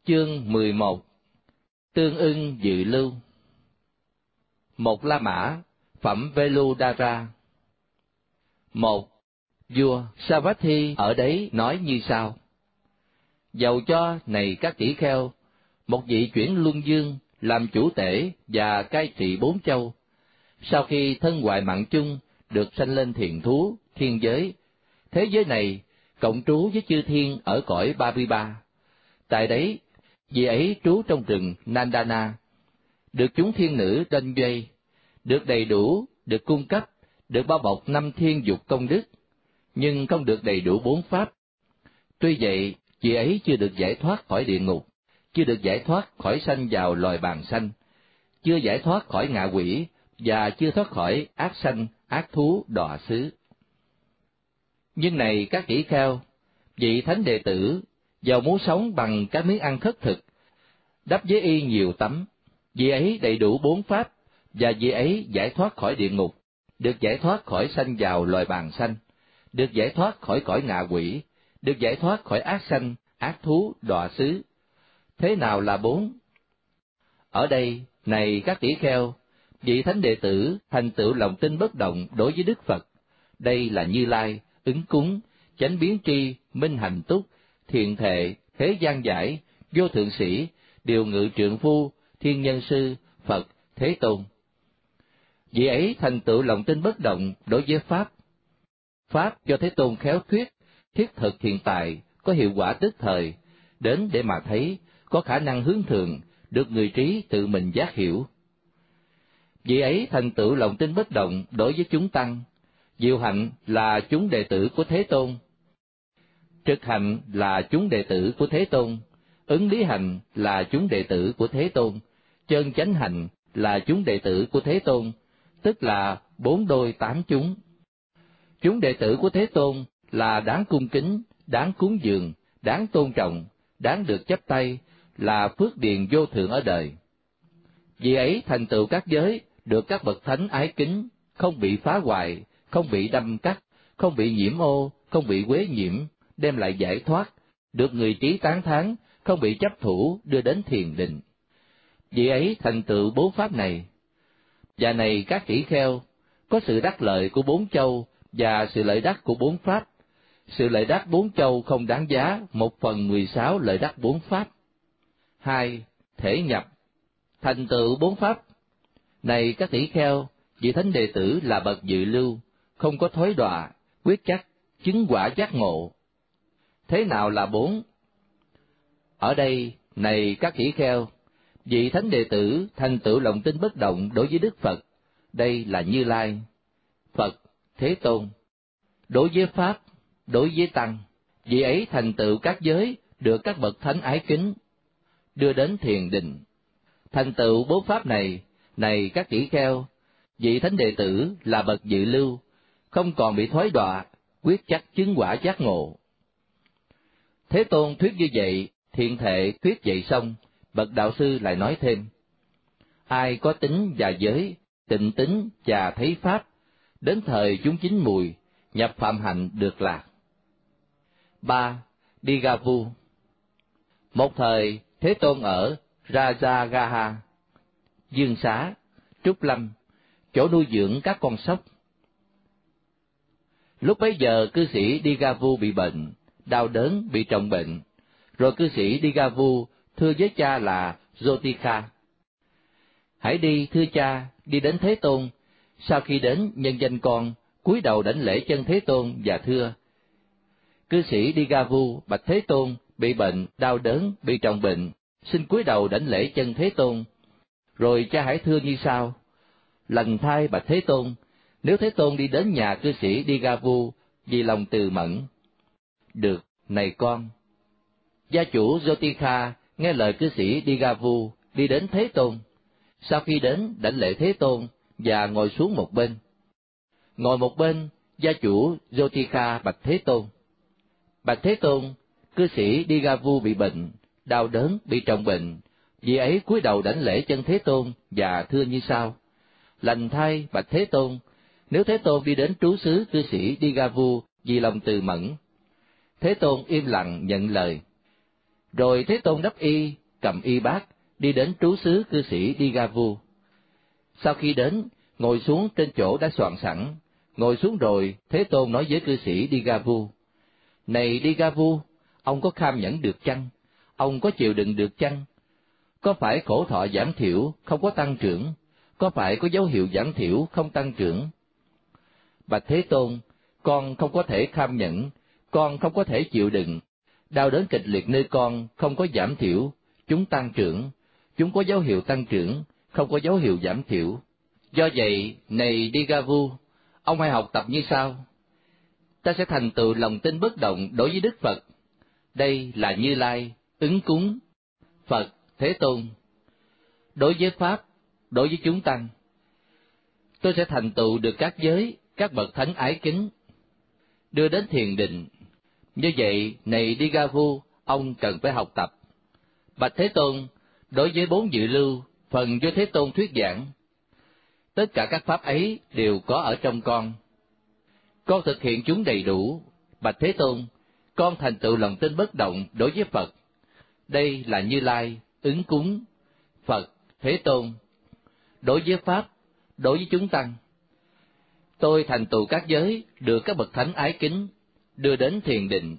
Chương 11. Tương ưng dự lưu. Một La Mã, phẩm Veludara. Một, vua Savatthi ở đấy nói như sau: dầu cho này các tỷ kheo, một vị chuyển luân dương làm chủ tể và cai trị 4 châu, sau khi thân hoại mạng chung được sanh lên thiền thú, thiên giới, thế giới này cộng trú với chư thiên ở cõi Ba-vi-ba. Tại đấy, vị ấy trú trong rừng Nandana, được chúng thiên nữ đanh dây, được đầy đủ, được cung cấp, được bao bọc 5 thiên dục công đức, nhưng không được đầy đủ 4 pháp. Tuy vậy, vị ấy chưa được giải thoát khỏi địa ngục, chưa được giải thoát khỏi sanh vào loài bàng sanh, chưa giải thoát khỏi ngạ quỷ, và chưa thoát khỏi ác sanh, ác thú, đọa xứ. Nhưng này các tỷ kheo, vị thánh đệ tử, dầu muốn sống bằng các miếng ăn khất thực, đắp với y nhiều tấm, vị ấy đầy đủ 4 pháp, và vị ấy giải thoát khỏi địa ngục, được giải thoát khỏi sanh vào loài bàng sanh, được giải thoát khỏi cõi ngạ quỷ, được giải thoát khỏi ác sanh, ác thú, đọa xứ. Thế nào là 4? Ở đây, này các tỷ kheo, vị thánh đệ tử thành tựu lòng tin bất động đối với Đức Phật. Đây là Như Lai, ứng cúng, chánh biến tri, minh hành túc, thiện thệ, thế gian giải, vô thượng sĩ, điều ngự trượng phu, thiên nhân sư, Phật, Thế Tôn. Vị ấy thành tựu lòng tin bất động đối với Pháp. Pháp do Thế Tôn khéo thuyết, thiết thực hiện tại, có hiệu quả tức thời, đến để mà thấy, có khả năng hướng thường, được người trí tự mình giác hiểu. Vị ấy thành tựu lòng tin bất động đối với chúng tăng. Diệu hạnh là chúng đệ tử của Thế Tôn, trực hạnh là chúng đệ tử của Thế Tôn, ứng lý hạnh là chúng đệ tử của Thế Tôn, chân chánh hạnh là chúng đệ tử của Thế Tôn, tức là 4 đôi 8 chúng. Chúng đệ tử của Thế Tôn là đáng cung kính, đáng cúng dường, đáng tôn trọng, đáng được chắp tay, là phước điền vô thượng ở đời. Vì ấy thành tựu các giới, được các bậc thánh ái kính, không bị phá hoại, không bị đâm cắt, không bị nhiễm ô, không bị quế nhiễm, đem lại giải thoát, được người trí tán thán, không bị chấp thủ, đưa đến thiền định. Vì ấy thành tựu 4 pháp này. Và này các tỷ kheo, có sự đắc lợi của 4 châu và sự lợi đắc của 4 pháp. Sự lợi đắc 4 châu không đáng giá 1/16 lợi đắc 4 pháp. 2. Thể nhập, thành tựu 4 pháp. Này các tỷ kheo, vị thánh đệ tử là bậc dự lưu, không có thối đọa, quyết chắc, chứng quả giác ngộ. Thế nào là 4? Ở đây, này các tỷ kheo, vị thánh đệ tử thành tựu lòng tin bất động đối với Đức Phật. Đây là Như Lai, Phật, Thế Tôn. Đối với Pháp, đối với Tăng, vị ấy thành tựu các giới, được các bậc thánh ái kính, đưa đến thiền định. Thành tựu 4 pháp này, này các tỷ kheo, vị thánh đệ tử là bậc dự lưu, không còn bị thoái đọa, quyết chắc chứng quả giác ngộ. Thế Tôn thuyết như vậy, thiện thệ thuyết vậy xong, bậc đạo sư lại nói thêm: ai có tính và giới, tịnh tính và thấy pháp, đến thời chúng chín mùi, nhập phạm hạnh được lạc. 3. Digavu. Một thời, Thế Tôn ở Rajagaha, Dương Xá, Trúc Lâm, chỗ nuôi dưỡng các con sóc. Lúc bấy giờ cư sĩ Digavu bị bệnh, đau đớn, bị trọng bệnh. Rồi cư sĩ Digavu thưa với cha là Jotikha: hãy đi thưa cha, đi đến Thế Tôn. Sau khi đến, nhân danh con cúi đầu đảnh lễ chân Thế Tôn và thưa: cư sĩ Digavu bạch Thế Tôn, bị bệnh, đau đớn, bị trọng bệnh, xin cúi đầu đảnh lễ chân Thế Tôn. Rồi cha hãy thưa như sau: lành thay bạch Thế Tôn, nếu Thế Tôn đi đến nhà cư sĩ Digavu vì lòng từ mẫn. Được, này con. Gia chủ Jotikha nghe lời cư sĩ Digavu, đi đến Thế Tôn. Sau khi đến, đảnh lễ Thế Tôn và ngồi xuống một bên. Ngồi một bên, gia chủ Jotikha bạch Thế Tôn: bạch Thế Tôn, cư sĩ Digavu bị bệnh, đau đớn, bị trọng bệnh. Vì ấy cúi đầu đảnh lễ chân Thế Tôn và thưa như sau: lành thay bạch Thế Tôn, nếu Thế Tôn đi đến trú xứ cư sĩ Digavu vì lòng từ mẫn. Thế Tôn im lặng nhận lời. Rồi Thế Tôn đắp y, cầm y bát, đi đến trú xứ cư sĩ Digavu. Sau khi đến, ngồi xuống trên chỗ đã soạn sẵn. Ngồi xuống rồi, Thế Tôn nói với cư sĩ Digavu: Này Digavu, ông có kham nhẫn được chăng? Ông có chịu đựng được chăng? Có phải khổ thọ giảm thiểu, không có tăng trưởng? Có phải có dấu hiệu giảm thiểu, không tăng trưởng? Bạch Thế Tôn, con không có thể kham nhẫn, con không có thể chịu đựng. Đau đớn kịch liệt nơi con không có giảm thiểu, chúng tăng trưởng. Chúng có dấu hiệu tăng trưởng, không có dấu hiệu giảm thiểu. Do vậy, này Digavu, ông hãy học tập như sau. Ta sẽ thành tựu lòng tin bất động đối với Đức Phật. Đây là Như Lai, ứng cúng, Phật, Thế Tôn. Đối với Pháp, đối với chúng tăng, tôi sẽ thành tựu được các giới, các bậc thánh ái kính, đưa đến thiền định. Như vậy, này Digavu, ông cần phải học tập. Bạch Thế Tôn, đối với 4 dự lưu, phần do Thế Tôn thuyết giảng, tất cả các pháp ấy đều có ở trong con. Con thực hiện chúng đầy đủ. Bạch Thế Tôn, con thành tựu lòng tin bất động đối với Phật. Đây là Như Lai, ứng cúng, Phật, Thế Tôn. Đối với Pháp, đối với chúng tăng, tôi thành tựu các giới, được các bậc thánh ái kính, đưa đến thiền định.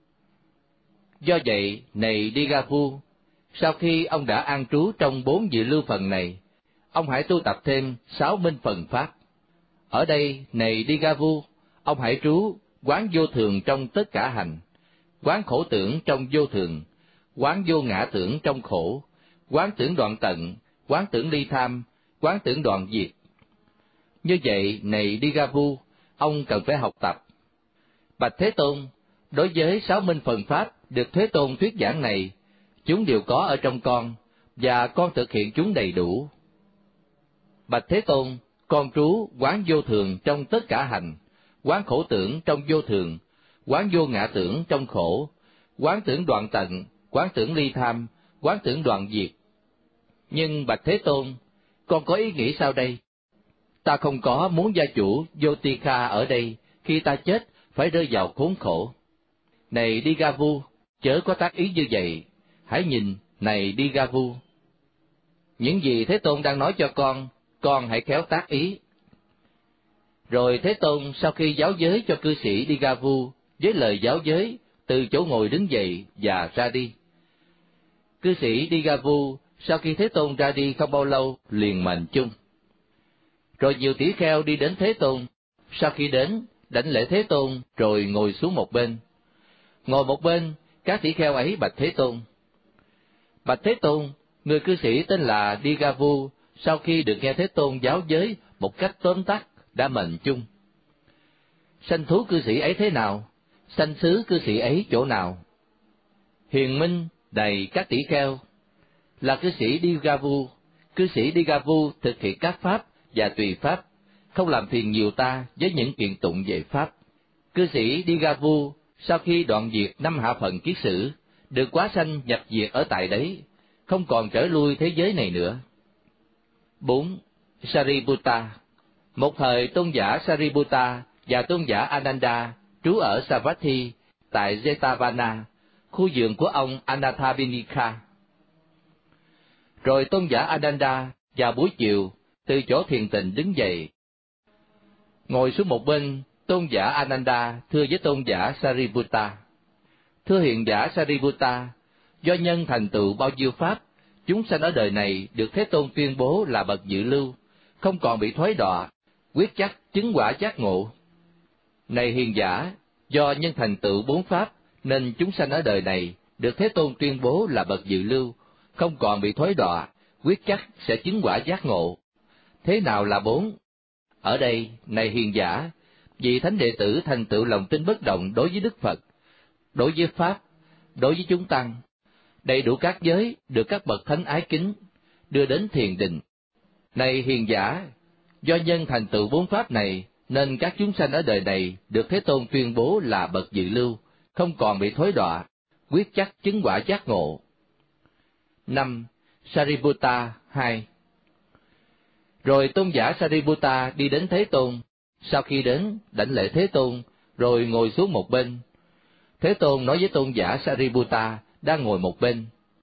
Do vậy, này Digavu, sau khi ông đã an trú trong 4 dự lưu phần này, ông hãy tu tập thêm 6 minh phần Pháp. Ở đây, này Digavu, ông hãy trú quán vô thường trong tất cả hành, quán khổ tưởng trong vô thường, quán vô ngã tưởng trong khổ, quán tưởng đoạn tận, quán tưởng ly tham, quán tưởng đoạn diệt. Như vậy, này Digavu, ông cần phải học tập. Bạch Thế Tôn, đối với 6 minh phần Pháp được Thế Tôn thuyết giảng này, chúng đều có ở trong con, và con thực hiện chúng đầy đủ. Bạch Thế Tôn, con trú quán vô thường trong tất cả hành, quán khổ tưởng trong vô thường, quán vô ngã tưởng trong khổ, quán tưởng đoạn tận, quán tưởng ly tham, quán tưởng đoạn diệt. Nhưng Bạch Thế Tôn, con có ý nghĩ sau đây? Ta không có muốn gia chủ Yotika ở đây, khi ta chết phải rơi vào khốn khổ. Này Digavu, chớ có tác ý như vậy. Hãy nhìn, này Digavu, những gì Thế Tôn đang nói cho con hãy khéo tác ý. Rồi Thế Tôn sau khi giáo giới cho cư sĩ Digavu với lời giáo giới, từ chỗ ngồi đứng dậy và ra đi. Cư sĩ Digavu sau khi Thế Tôn ra đi không bao lâu liền mệnh chung. Rồi nhiều tỷ kheo đi đến Thế Tôn, sau khi đến, đảnh lễ Thế Tôn rồi ngồi xuống một bên. Ngồi một bên, các tỷ kheo ấy bạch Thế Tôn: Bạch Thế Tôn, người cư sĩ tên là Digavu sau khi được nghe Thế Tôn giáo giới một cách tóm tắt đã mệnh chung. Sanh thú cư sĩ ấy thế nào? Sanh xứ cư sĩ ấy chỗ nào? Hiền minh đầy các tỷ kheo. Là cư sĩ Digavu. Cư sĩ Digavu thực hiện các pháp và tùy pháp, không làm phiền nhiều ta với những kiện tụng về pháp. Cư sĩ Digavu sau khi đoạn diệt 5 hạ phần kiết sử, được quá sanh nhập diệt ở tại đấy, không còn trở lui thế giới này nữa. 4. Sariputta. Một thời tôn giả Sariputta và tôn giả Ananda trú ở Savatthi tại Jetavana, khu vườn của ông Anathapindika. Rồi tôn giả Ananda vào buổi chiều từ chỗ thiền tịnh đứng dậy, ngồi xuống một bên. Tôn giả Ananda thưa với tôn giả Sariputta: Thưa hiền giả Sariputta, do nhân thành tựu bao nhiêu pháp, chúng sanh ở đời này được Thế Tôn tuyên bố là bậc dự lưu, không còn bị thối đọa, quyết chắc chứng quả giác ngộ. Này hiền giả, do nhân thành tựu 4 pháp nên chúng sanh ở đời này được Thế Tôn tuyên bố là bậc dự lưu, không còn bị thối đọa, quyết chắc sẽ chứng quả giác ngộ. Thế nào là 4? Ở đây, này hiền giả, vị thánh đệ tử thành tựu lòng tin bất động đối với Đức Phật, đối với Pháp, đối với chúng tăng, đầy đủ các giới được các bậc thánh ái kính, đưa đến thiền định. Này hiền giả, do nhân thành tựu 4 pháp này nên các chúng sanh ở đời này được Thế Tôn tuyên bố là bậc dự lưu, không còn bị thối đọa, quyết chắc chứng quả giác ngộ. 5. Sariputta 2. Rồi tôn giả Sariputta đi đến Thế Tôn, sau khi đến, đảnh lễ Thế Tôn, rồi ngồi xuống một bên. Thế Tôn nói với tôn giả Sariputta đang ngồi một bên.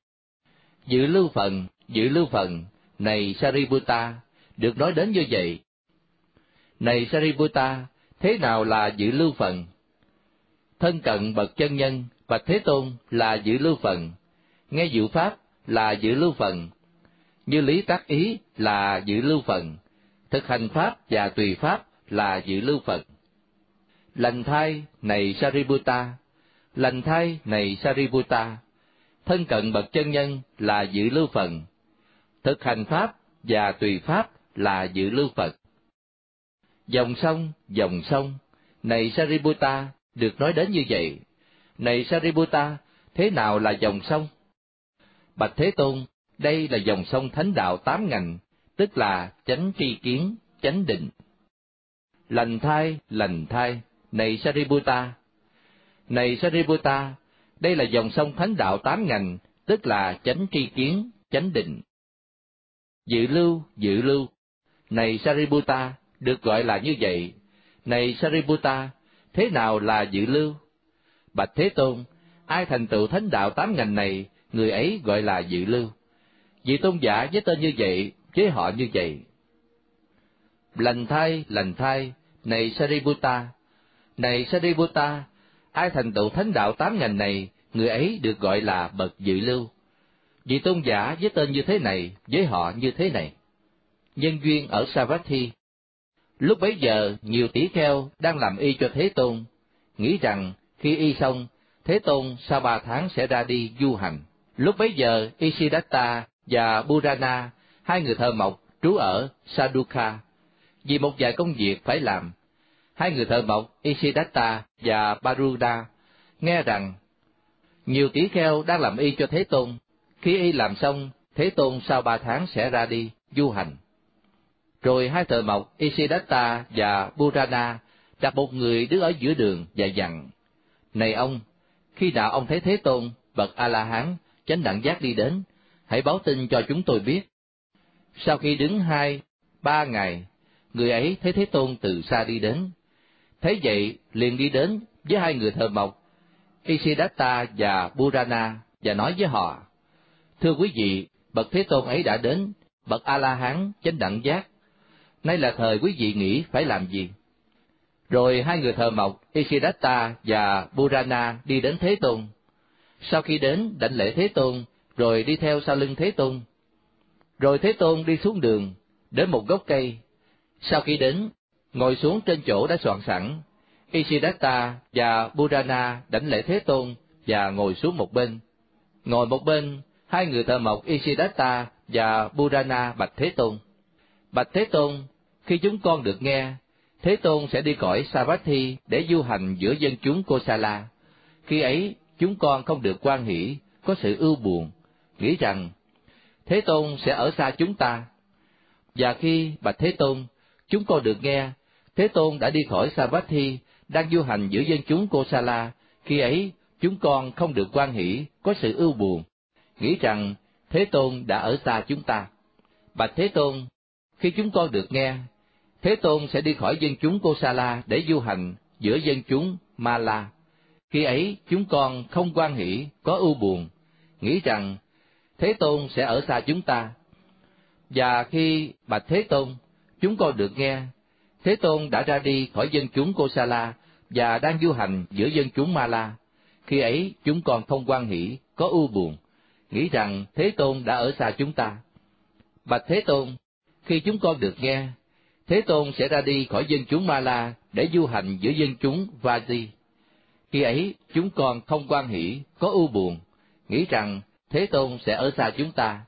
Dự lưu phần, này Sariputta, được nói đến như vậy. Này Sariputta, thế nào là dự lưu phần? Thân cận bậc chân nhân, bạch Thế Tôn là dự lưu phần, nghe diệu pháp là dự lưu phần, như lý tác ý là dự lưu phần, thực hành pháp và tùy pháp là dự lưu phần. Lành thai này Sariputta, lành thai này Sariputta, thân cận bậc chân nhân là dự lưu phần, thực hành pháp và tùy pháp là dự lưu phần. Dòng sông, này Sariputta, được nói đến như vậy. Này Sariputta, thế nào là dòng sông? Bạch Thế Tôn, đây là dòng sông thánh đạo 8 ngành, tức là chánh tri kiến, chánh định. Lành thai, này Sariputta. Này Sariputta, đây là dòng sông thánh đạo 8 ngành, tức là chánh tri kiến, chánh định. Dự lưu, này Sariputta, được gọi là như vậy. Này Sariputta, thế nào là dự lưu? Bạch Thế Tôn, ai thành tựu thánh đạo 8 ngành này, người ấy gọi là dự lưu. Vị tôn giả với tên như vậy, với họ như vậy. Lành thai, này Sariputta. Này Sariputta, ai thành tựu thánh đạo 8 ngành này, người ấy được gọi là bậc dự lưu. Vị tôn giả với tên như thế này, với họ như thế này. Nhân duyên ở Savatthi. Lúc bấy giờ, nhiều tỷ kheo đang làm y cho Thế Tôn, nghĩ rằng khi y xong, Thế Tôn sau 3 tháng sẽ ra đi du hành. Lúc bấy giờ, Isidatta và Purana, 2 người thợ mộc trú ở Sadukha, vì một vài công việc phải làm. 2 người thợ mộc Isidatta và Paruda nghe rằng nhiều tỷ kheo đang làm y cho Thế Tôn, khi y làm xong, Thế Tôn sau 3 tháng sẽ ra đi du hành. Rồi 2 thợ mộc Isidatta và Purana đặt một người đứng ở giữa đường và dặn: Này ông, khi nào ông thấy Thế Tôn, bậc A-la-hán, chánh đẳng giác đi đến, hãy báo tin cho chúng tôi biết. Sau khi đứng 2-3 ngày, người ấy thấy Thế Tôn từ xa đi đến. Thấy vậy, liền đi đến với 2 người thợ mộc Isidatta và Purana và nói với họ: Thưa quý vị, bậc Thế Tôn ấy đã đến, bậc A-la-hán chánh đẳng giác. Nay là thời quý vị nghĩ phải làm gì? Rồi 2 người thợ mộc Isidatta và Purana đi đến Thế Tôn. Sau khi đến, đảnh lễ Thế Tôn, rồi đi theo sau lưng Thế Tôn. Rồi Thế Tôn đi xuống đường, đến một gốc cây. Sau khi đến, ngồi xuống trên chỗ đã soạn sẵn. Isidatta và Purana đảnh lễ Thế Tôn và ngồi xuống một bên. Ngồi một bên, 2 người thợ mộc Isidatta và Purana bạch Thế Tôn: Bạch Thế Tôn, khi chúng con được nghe, Thế Tôn sẽ đi khỏi Savatthi để du hành giữa dân chúng Kosala. Khi ấy, chúng con không được hoan hỷ, có sự ưu buồn, nghĩ rằng Thế Tôn sẽ ở xa chúng ta. Và khi, bạch Thế Tôn, chúng con được nghe, Thế Tôn đã đi khỏi Savatthi, đang du hành giữa dân chúng Kosala. Khi ấy, chúng con không được hoan hỷ, có sự ưu buồn, nghĩ rằng Thế Tôn đã ở xa chúng ta. Bạch Thế Tôn, khi chúng con được nghe, Thế Tôn sẽ đi khỏi dân chúng Kosala để du hành giữa dân chúng Mala. Khi ấy, chúng con không hoan hỷ, có ưu buồn, nghĩ rằng Thế Tôn sẽ ở xa chúng ta. Và khi, bạch Thế Tôn, chúng con được nghe, Thế Tôn đã ra đi khỏi dân chúng Kosala và đang du hành giữa dân chúng Mala. Khi ấy, chúng con không hoan hỷ, có ưu buồn, nghĩ rằng Thế Tôn đã ở xa chúng ta. Bạch Thế Tôn, khi chúng con được nghe, Thế Tôn sẽ ra đi khỏi dân chúng Mala để du hành giữa dân chúng Vaji. Khi ấy, chúng con không hoan hỷ, có ưu buồn, nghĩ rằng Thế Tôn sẽ ở xa chúng ta.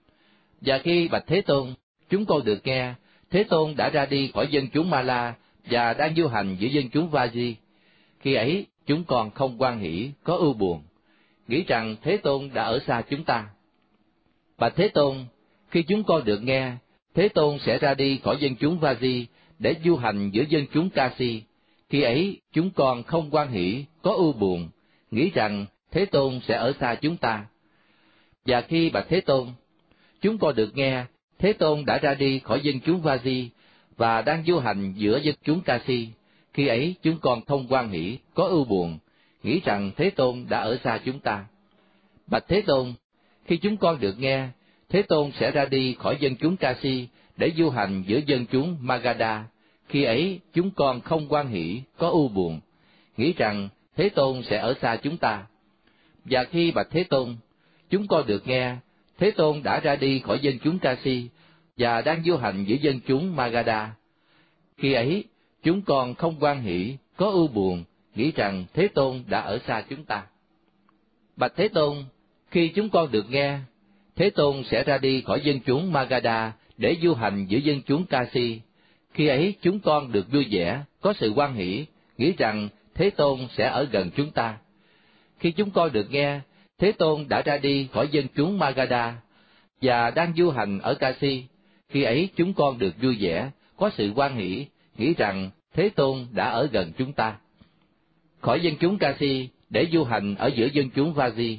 Và khi, bạch Thế Tôn, chúng con được nghe, Thế Tôn đã ra đi khỏi dân chúng Mala và đang du hành giữa dân chúng Vaji. Khi ấy, chúng con không hoan hỷ, có ưu buồn, nghĩ rằng Thế Tôn đã ở xa chúng ta. Bạch Thế Tôn, khi chúng con được nghe, Thế Tôn sẽ ra đi khỏi dân chúng Vaji để du hành giữa dân chúng Kasi. Khi ấy, chúng con không hoan hỷ, có ưu buồn, nghĩ rằng Thế Tôn sẽ ở xa chúng ta. Và khi, bạch Thế Tôn, chúng con được nghe, Thế Tôn đã ra đi khỏi dân chúng Vaji và đang du hành giữa dân chúng Kasi. Khi ấy, chúng con không hoan hỷ, có ưu buồn, nghĩ rằng Thế Tôn đã ở xa chúng ta. Bạch Thế Tôn, khi chúng con được nghe, Thế Tôn sẽ ra đi khỏi dân chúng Ca-si để du hành giữa dân chúng Magadha. Khi ấy, chúng con không hoan hỷ, có ưu buồn, nghĩ rằng Thế Tôn sẽ ở xa chúng ta. Và khi bạch Thế Tôn, chúng con được nghe, Thế Tôn đã ra đi khỏi dân chúng Ca-si và đang du hành giữa dân chúng Magadha. Khi ấy, chúng con không hoan hỷ, có ưu buồn, nghĩ rằng Thế Tôn đã ở xa chúng ta. Bạch Thế Tôn, khi chúng con được nghe, Thế Tôn sẽ ra đi khỏi dân chúng Magadha để du hành giữa dân chúng Ca-si. Khi ấy chúng con được vui vẻ, có sự hoan hỷ, nghĩ rằng Thế Tôn sẽ ở gần chúng ta. Khi chúng con được nghe, Thế Tôn đã ra đi khỏi dân chúng Magadha và đang du hành ở Ca-si. Khi ấy chúng con được vui vẻ, có sự hoan hỷ, nghĩ rằng Thế Tôn đã ở gần chúng ta. Khỏi dân chúng Ca-si để du hành ở giữa dân chúng Vaji.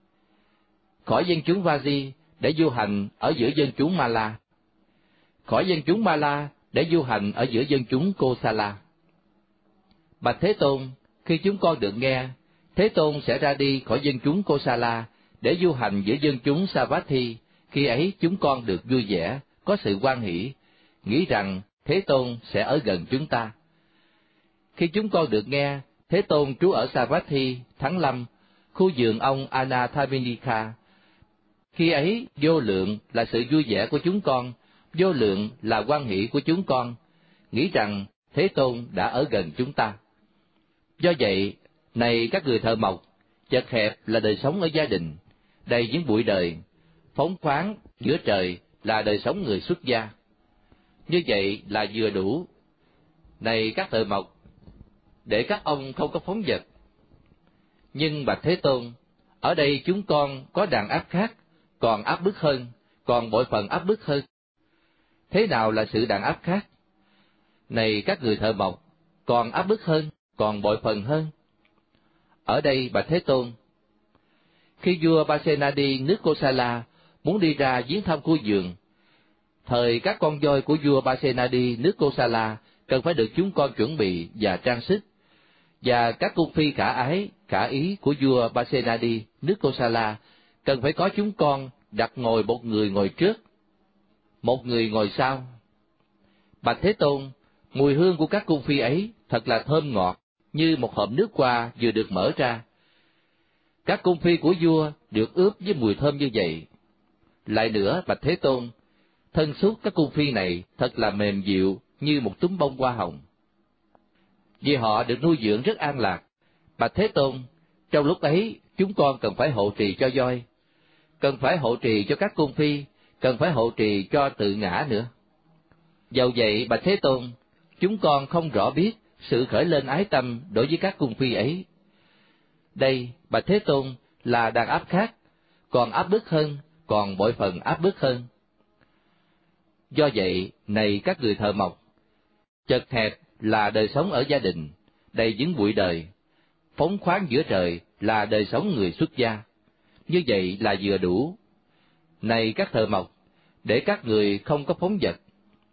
Khỏi dân chúng Vaji để du hành ở giữa dân chúng Mala. Khỏi dân chúng Mala để du hành ở giữa dân chúng Kosala. Bạch Thế Tôn, khi chúng con được nghe, Thế Tôn sẽ ra đi khỏi dân chúng Kosala để du hành giữa dân chúng Savatthi. Khi ấy chúng con được vui vẻ, có sự hoan hỷ, nghĩ rằng Thế Tôn sẽ ở gần chúng ta. Khi chúng con được nghe, Thế Tôn trú ở Savatthi, Thắng Lâm, khu vườn ông Anathapindika. Khi ấy vô lượng là sự vui vẻ của chúng con, vô lượng là hoan hỷ của chúng con, nghĩ rằng Thế Tôn đã ở gần chúng ta. Do vậy, này các người thợ mộc, chật hẹp là đời sống ở gia đình, đầy những bụi đời, phóng khoáng giữa trời là đời sống người xuất gia. Như vậy là vừa đủ. Này các thợ mộc, để các ông không có phóng dật. Nhưng bạch Thế Tôn, ở đây chúng con có đàn áp khác, còn áp bức hơn, còn bội phần áp bức hơn. Thế nào là sự đàn áp khác? Này các người thợ mộc, còn áp bức hơn, còn bội phần hơn. Ở đây bạch Thế Tôn, khi vua Pasenadi nước Kosala muốn đi ra viếng thăm khu vườn, thời các con voi của vua Pasenadi nước Kosala cần phải được chúng con chuẩn bị và trang sức, và các cung phi khả ái, khả ý của vua Pasenadi nước Kosala cần phải có chúng con đặt ngồi một người ngồi trước, một người ngồi sau. Bạch Thế Tôn, mùi hương của các cung phi ấy thật là thơm ngọt, như một hộp nước hoa vừa được mở ra. Các cung phi của vua được ướp với mùi thơm như vậy. Lại nữa, bạch Thế Tôn, thân xúc các cung phi này thật là mềm dịu như một túm bông hoa hồng. Vì họ được nuôi dưỡng rất an lạc. Bạch Thế Tôn, trong lúc ấy chúng con cần phải hộ trì cho voi, cần phải hộ trì cho các cung phi, cần phải hộ trì cho tự ngã nữa. Dầu vậy bạch Thế Tôn, chúng con không rõ biết sự khởi lên ái tâm đối với các cung phi ấy. Đây, bạch Thế Tôn, là đàn áp khác, còn áp bức hơn, còn bội phần áp bức hơn. Do vậy, này các người thợ mộc, chật hẹp là đời sống ở gia đình, đầy những bụi đời, phóng khoáng giữa trời là đời sống người xuất gia. Như vậy là vừa đủ. Này các thợ mộc, để các người không có phóng dật.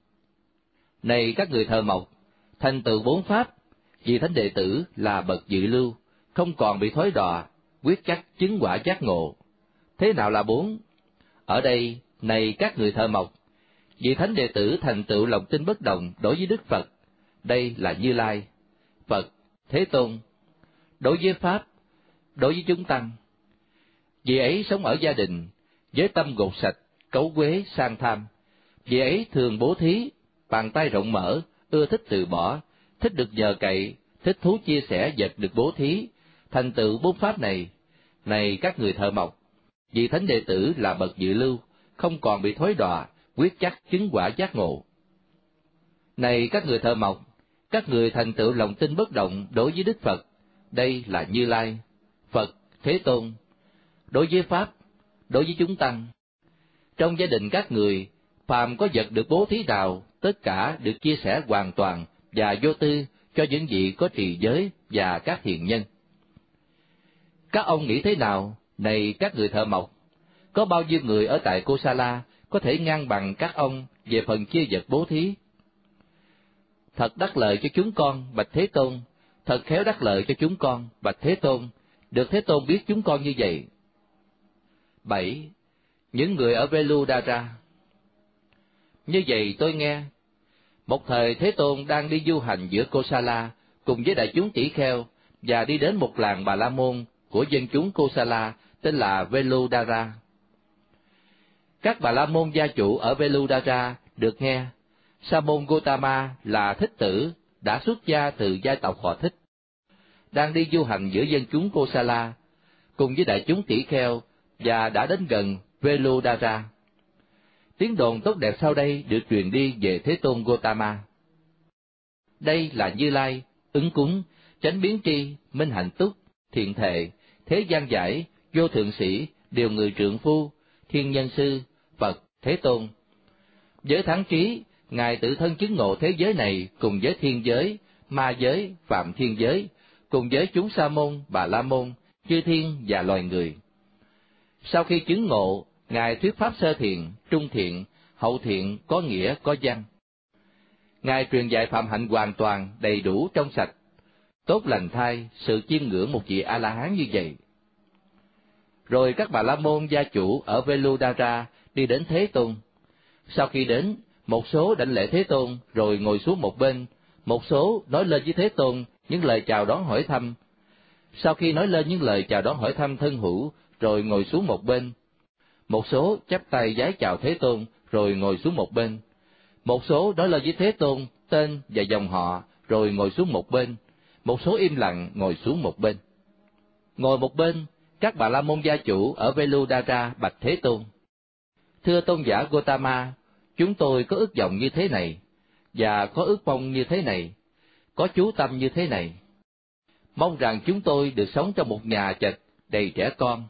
Này các người thợ mộc, thành tựu 4 pháp, vì thánh đệ tử là bậc dự lưu, không còn bị thối đọa, quyết chắc chứng quả giác ngộ. Thế nào là 4? Ở đây, này các người thợ mộc, vì thánh đệ tử thành tựu lòng tin bất động đối với Đức Phật, đây là Như Lai, Phật, Thế Tôn, đối với Pháp, đối với chúng tăng. Vì ấy sống ở gia đình, với tâm gột sạch, cấu quế, sang tham. Vì ấy thường bố thí, bàn tay rộng mở, ưa thích từ bỏ, thích được nhờ cậy, thích thú chia sẻ vật được bố thí, thành tựu 4 pháp này. Này các người thợ mộc, vì thánh đệ tử là bậc dự lưu, không còn bị thối đọa, quyết chắc chứng quả giác ngộ. Này các người thợ mộc, các người thành tựu lòng tin bất động đối với Đức Phật, đây là Như Lai, Phật, Thế Tôn, đối với Pháp, đối với chúng tăng. Trong gia đình các người, phàm có vật được bố thí nào, tất cả được chia sẻ hoàn toàn và vô tư cho những vị có trì giới và các hiền nhân. Các ông nghĩ thế nào, này các người thợ mộc? Có bao nhiêu người ở tại Kosala có thể ngang bằng các ông về phần chia vật bố thí? Thật đắc lợi cho chúng con, bạch Thế Tôn, thật khéo đắc lợi cho chúng con, bạch Thế Tôn, được Thế Tôn biết chúng con như vậy. 7. Những người ở Veludara. Như vậy tôi nghe, một thời Thế Tôn đang đi du hành giữa Kosala cùng với đại chúng tỷ kheo, và đi đến một làng Bà La Môn của dân chúng Kosala tên là Veludara. Các Bà La Môn gia chủ ở Veludara được nghe Sa môn Gotama là thích tử đã xuất gia từ gia tộc họ Thích, đang đi du hành giữa dân chúng Kosala cùng với đại chúng tỷ kheo, và đã đến gần Veludara. Tiếng đồn tốt đẹp sau đây được truyền đi về Thế Tôn Gotama. Đây là Như Lai, ứng cúng, chánh biến tri, minh hạnh túc, thiện thệ, thế gian giải, vô thượng sĩ, điều người trượng phu, thiên nhân sư, Phật, Thế Tôn. Với thắng trí, Ngài tự thân chứng ngộ thế giới này cùng với thiên giới, ma giới, phạm thiên giới, cùng với chúng Sa môn, Bà La môn, chư thiên và loài người. Sau khi chứng ngộ, Ngài thuyết pháp sơ thiện, trung thiện, hậu thiện, có nghĩa, có văn. Ngài truyền dạy phạm hạnh hoàn toàn, đầy đủ, trong sạch, tốt lành thay, sự chiêm ngưỡng một vị A-la-hán như vậy. Rồi các Bà La môn gia chủ ở Veludara đi đến Thế Tôn. Sau khi đến, một số đảnh lễ Thế Tôn rồi ngồi xuống một bên, một số nói lên với Thế Tôn những lời chào đón hỏi thăm. Sau khi nói lên những lời chào đón hỏi thăm thân hữu rồi ngồi xuống một bên, một số chắp tay vái chào Thế Tôn rồi ngồi xuống một bên, một số nói lên với Thế Tôn tên và dòng họ rồi ngồi xuống một bên, một số im lặng ngồi xuống một bên. Ngồi một bên, các Bà La môn gia chủ ở Veludara bạch Thế Tôn: Thưa tôn giả Gotama, chúng tôi có ước vọng như thế này, và có ước mong như thế này, có chú tâm như thế này. Mong rằng chúng tôi được sống trong một nhà chật đầy trẻ con.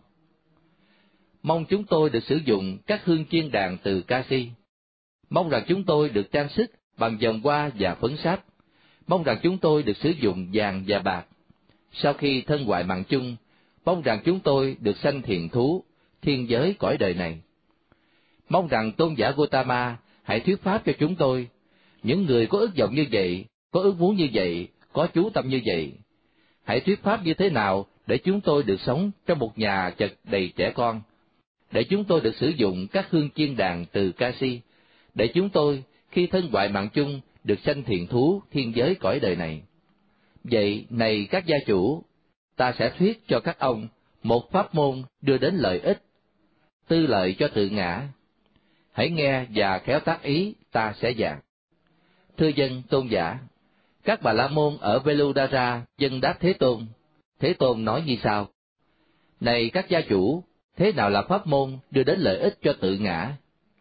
Mong chúng tôi được sử dụng các hương chiên đàn từ Kasi. Mong rằng chúng tôi được trang sức bằng vòng hoa và phấn sáp. Mong rằng chúng tôi được sử dụng vàng và bạc. Sau khi thân hoại mạng chung, mong rằng chúng tôi được sanh thiện thú, thiên giới cõi đời này. Mong rằng tôn giả Gotama hãy thuyết pháp cho chúng tôi, những người có ước vọng như vậy, có ước muốn như vậy, có chú tâm như vậy. Hãy thuyết pháp như thế nào để chúng tôi được sống trong một nhà chật đầy trẻ con, để chúng tôi được sử dụng các hương chiên đàn từ Kasi, để chúng tôi, khi thân hoại mạng chung, được sanh thiện thú, thiên giới cõi đời này. Vậy, này các gia chủ, ta sẽ thuyết cho các ông một pháp môn đưa đến lợi ích, tư lợi cho tự ngã. Hãy nghe và khéo tác ý, ta sẽ giảng. Thưa dân tôn giả, các Bà La môn ở Veludara dân đáp Thế Tôn. Thế Tôn nói như sau: Này các gia chủ, thế nào là pháp môn đưa đến lợi ích cho tự ngã?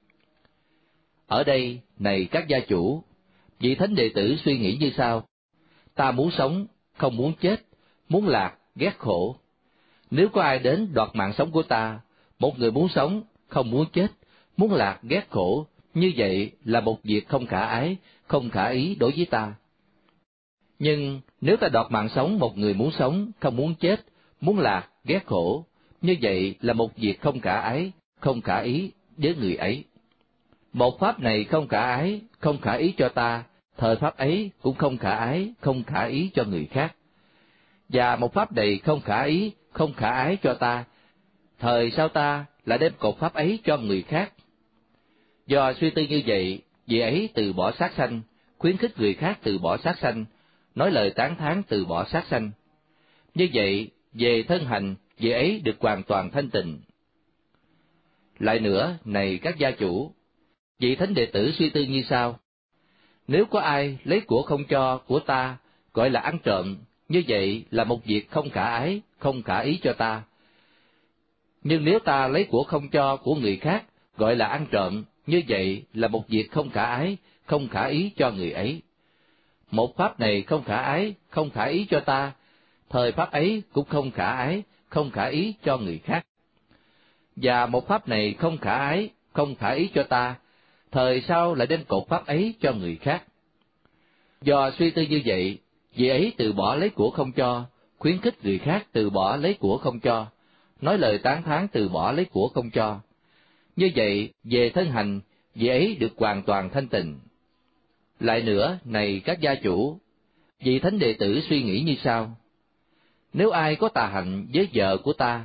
Ở đây, này các gia chủ, vị thánh đệ tử suy nghĩ như sau: Ta muốn sống, không muốn chết, muốn lạc, ghét khổ. Nếu có ai đến đoạt mạng sống của ta, một người muốn sống, không muốn chết, muốn lạc, ghét khổ, như vậy là một việc không khả ái, không khả ý đối với ta. Nhưng nếu ta đoạt mạng sống một người muốn sống, không muốn chết, muốn lạc, ghét khổ, như vậy là một việc không khả ái, không khả ý với người ấy. Một pháp này không khả ái, không khả ý cho ta, thời pháp ấy cũng không khả ái, không khả ý cho người khác. Và một pháp này không khả ý, không khả ái cho ta, thời sau ta lại đem cột pháp ấy cho người khác. Do suy tư như vậy, vị ấy từ bỏ sát sanh, khuyến khích người khác từ bỏ sát sanh, nói lời tán thán từ bỏ sát sanh. Như vậy, về thân hành, vị ấy được hoàn toàn thanh tịnh. Lại nữa, này các gia chủ, vị thánh đệ tử suy tư như sau: Nếu có ai lấy của không cho của ta, gọi là ăn trộm, như vậy là một việc không khả ái, không khả ý cho ta. Nhưng nếu ta lấy của không cho của người khác, gọi là ăn trộm, như vậy là một việc không khả ái, không khả ý cho người ấy. Một pháp này không khả ái, không khả ý cho ta, thời pháp ấy cũng không khả ái, không khả ý cho người khác. Và một pháp này không khả ái, không khả ý cho ta, thời sau lại đem cột pháp ấy cho người khác. Do suy tư như vậy, vị ấy từ bỏ lấy của không cho, khuyến khích người khác từ bỏ lấy của không cho, nói lời tán thán từ bỏ lấy của không cho. Như vậy, về thân hành, vị ấy được hoàn toàn thanh tịnh. Lại nữa, này các gia chủ, vị thánh đệ tử suy nghĩ như sau: Nếu ai có tà hạnh với vợ của ta,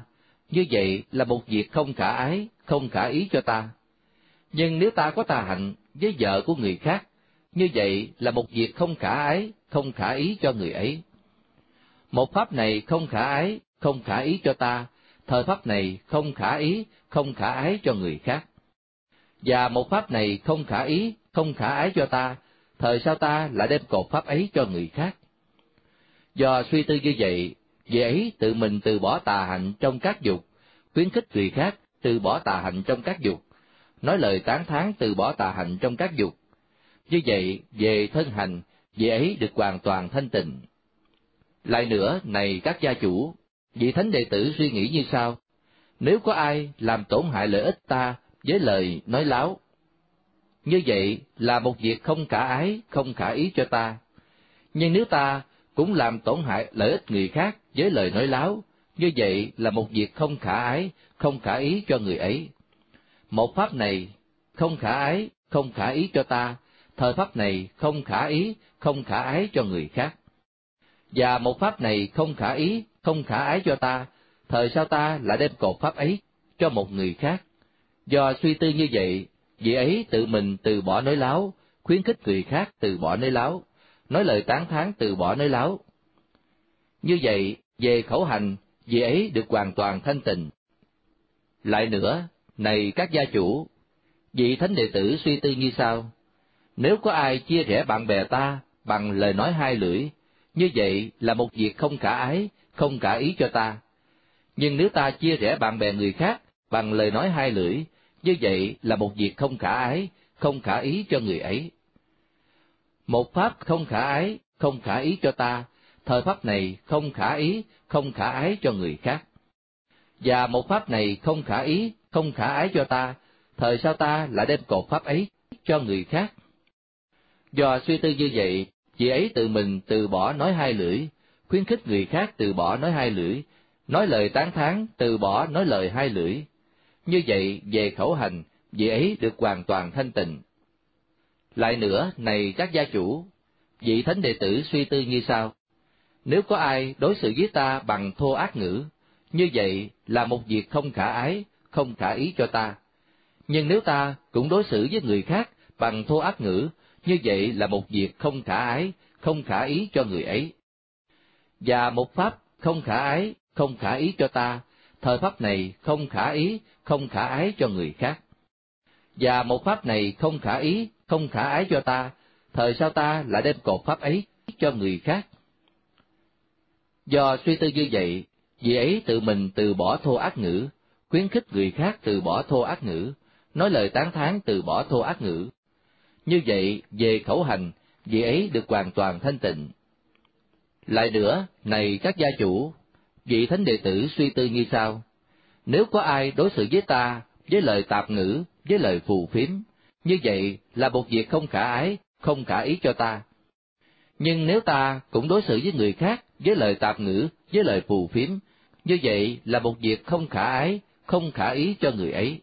như vậy là một việc không khả ái, không khả ý cho ta. Nhưng nếu ta có tà hạnh với vợ của người khác, như vậy là một việc không khả ái, không khả ý cho người ấy. Một pháp này không khả ái, không khả ý cho ta, thời pháp này không khả ý, không khả ái cho người khác. Và một pháp này không khả ý, không khả ái cho ta, thời sao ta lại đem cột pháp ấy cho người khác. Do suy tư như vậy, vị ấy tự mình từ bỏ tà hạnh trong các dục, khuyến khích người khác từ bỏ tà hạnh trong các dục, nói lời tán thán từ bỏ tà hạnh trong các dục. Như vậy, về thân hành, vị ấy được hoàn toàn thanh tịnh. Lại nữa, này các gia chủ, vị thánh đệ tử suy nghĩ như sau: nếu có ai làm tổn hại lợi ích ta với lời nói láo, như vậy là một việc không khả ái, không khả ý cho ta. Nhưng nếu ta cũng làm tổn hại lợi ích người khác với lời nói láo, như vậy là một việc không khả ái, không khả ý cho người ấy. Một pháp này không khả ái, không khả ý cho ta, thời pháp này không khả ý, không khả ái cho người khác. Và một pháp này không khả ý, không khả ái cho ta, thời sao ta lại đem cột pháp ấy cho một người khác. Do suy tư như vậy, vị ấy tự mình từ bỏ nói láo, khuyến khích người khác từ bỏ nói láo, nói lời tán thán từ bỏ nói láo. Như vậy, về khẩu hành, vị ấy được hoàn toàn thanh tịnh. Lại nữa, này các gia chủ, vị thánh đệ tử suy tư như sau: nếu có ai chia rẽ bạn bè ta bằng lời nói hai lưỡi, như vậy là một việc không khả ái, không khả ý cho ta. Nhưng nếu ta chia rẽ bạn bè người khác bằng lời nói hai lưỡi, như vậy là một việc không khả ái, không khả ý cho người ấy. Một pháp không khả ái, không khả ý cho ta, thời pháp này không khả ý, không khả ái cho người khác. Và một pháp này không khả ý, không khả ái cho ta, thời sao ta lại đem cột pháp ấy cho người khác. Do suy tư như vậy, vị ấy tự mình từ bỏ nói hai lưỡi, khuyến khích người khác từ bỏ nói hai lưỡi, nói lời tán thán từ bỏ nói lời hai lưỡi. Như vậy, về khẩu hành, vị ấy được hoàn toàn thanh tịnh. Lại nữa, này các gia chủ, vị thánh đệ tử suy tư như sau: nếu có ai đối xử với ta bằng thô ác ngữ, như vậy là một việc không khả ái, không khả ý cho ta. Nhưng nếu ta cũng đối xử với người khác bằng thô ác ngữ, như vậy là một việc không khả ái, không khả ý cho người ấy. Và một pháp không khả ái, không khả ý cho ta, thời pháp này không khả ý, không khả ái cho người khác. Và một pháp này không khả ý, không khả ái cho ta, thời sao ta lại đem cột pháp ấy cho người khác. Do suy tư như vậy, vị ấy tự mình từ bỏ thô ác ngữ, khuyến khích người khác từ bỏ thô ác ngữ, nói lời tán thán từ bỏ thô ác ngữ. Như vậy, về khẩu hành, vị ấy được hoàn toàn thanh tịnh. Lại nữa, này các gia chủ, vị thánh đệ tử suy tư như sau: nếu có ai đối xử với ta với lời tạp ngữ, với lời phù phiếm, như vậy là một việc không khả ái, không khả ý cho ta. Nhưng nếu ta cũng đối xử với người khác với lời tạp ngữ, với lời phù phiếm, như vậy là một việc không khả ái, không khả ý cho người ấy.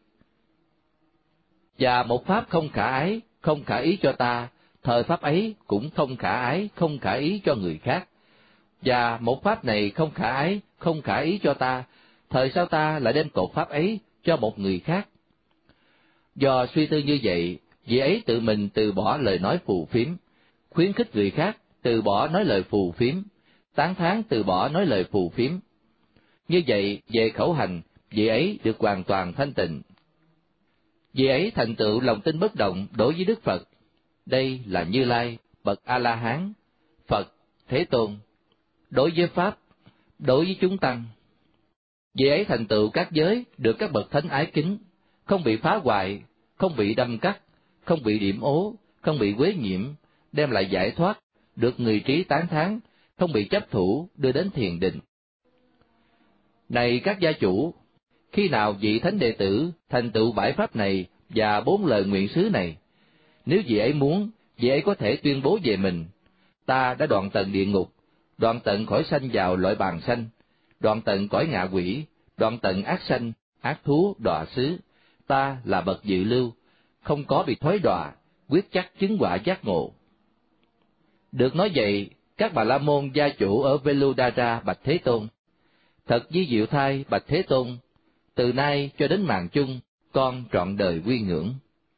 Và một pháp không khả ái, không khả ý cho ta, thời pháp ấy cũng không khả ái, không khả ý cho người khác. Và một pháp này không khả ái, không khả ý cho ta, thời sao ta lại đem cột pháp ấy cho một người khác. Do suy tư như vậy, vị ấy tự mình từ bỏ lời nói phù phiếm, khuyến khích người khác từ bỏ nói lời phù phiếm, tán thán từ bỏ nói lời phù phiếm. Như vậy, về khẩu hành, vị ấy được hoàn toàn thanh tịnh. Vị ấy thành tựu lòng tin bất động đối với Đức Phật. Đây là Như Lai, bậc A-la-hán, Phật, Thế Tôn. Đối với Pháp, đối với chúng tăng, vị ấy thành tựu các giới được các bậc thánh ái kính, không bị phá hoại, không bị đâm cắt, không bị điểm ố, không bị quế nhiễm, đem lại giải thoát, được người trí tán thán, không bị chấp thủ, đưa đến thiền định. Này các gia chủ, khi nào vị thánh đệ tử thành tựu bãi pháp này và 4 lời nguyện xứ này, nếu vị ấy muốn, vị ấy có thể tuyên bố về mình: ta đã đoạn tận địa ngục, đoạn tận khỏi sanh vào loại bàn sanh, đoạn tận cõi ngạ quỷ, đoạn tận ác sanh, ác thú, đọa xứ. Ta là bậc dự lưu, không có bị thói đọa, quyết chắc chứng quả giác ngộ. Được nói vậy, các bà la môn gia chủ ở Veludara bạch Thế Tôn: thật di diệu thay bạch Thế Tôn, từ nay cho đến màn chung, con trọn đời quy ngưỡng.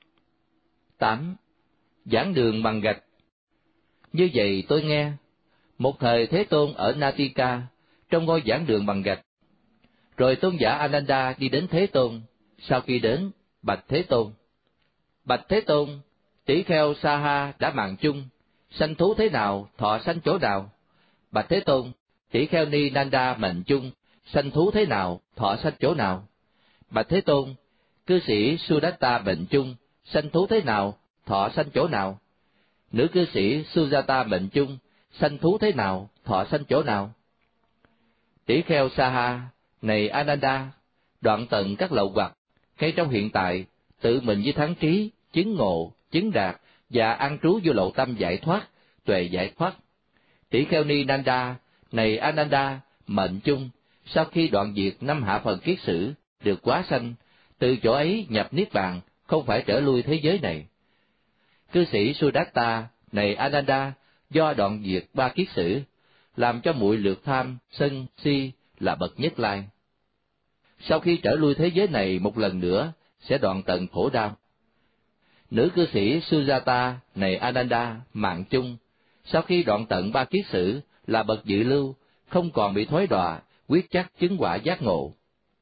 8. Giảng đường bằng gạch. Như vậy tôi nghe, một thời Thế Tôn ở Natika, trong ngôi giảng đường bằng gạch. Rồi tôn giả Ananda đi đến Thế Tôn, sau khi đến, bạch Thế Tôn. Bạch Thế Tôn, tỷ kheo Saha đã màng chung, sanh thú thế nào, thọ sanh chỗ nào? Bạch Thế Tôn, tỷ kheo Ni Nanda mệnh chung, sanh thú thế nào, thọ sanh chỗ nào? Bạch Thế Tôn, cư sĩ Sudatta mệnh chung, sanh thú thế nào, thọ sanh chỗ nào? Nữ cư sĩ Sujata mệnh chung, sanh thú thế nào, thọ sanh chỗ nào? Tỷ kheo Saha, này Ananda, đoạn tận các lậu hoặc, ngay trong hiện tại, tự mình với thắng trí, chứng ngộ, chứng đạt và an trú vô lậu tâm giải thoát, tuệ giải thoát. Tỷ kheo Ni Nanda, này Ananda, mệnh chung, sau khi đoạn diệt 5 hạ phần kiết sử, được quá sanh, từ chỗ ấy nhập niết bàn, không phải trở lui thế giới này. Cư sĩ Sudatta, này Ananda, do đoạn diệt 3 kiết sử, làm cho muội lược tham, sân, si là bậc nhất lai. Sau khi trở lui thế giới này một lần nữa, sẽ đoạn tận khổ đau. Nữ cư sĩ Sujata, này Ananda, mạng chung, sau khi đoạn tận 3 kiết sử, là bậc dự lưu, không còn bị thối đọa, quyết chắc chứng quả giác ngộ.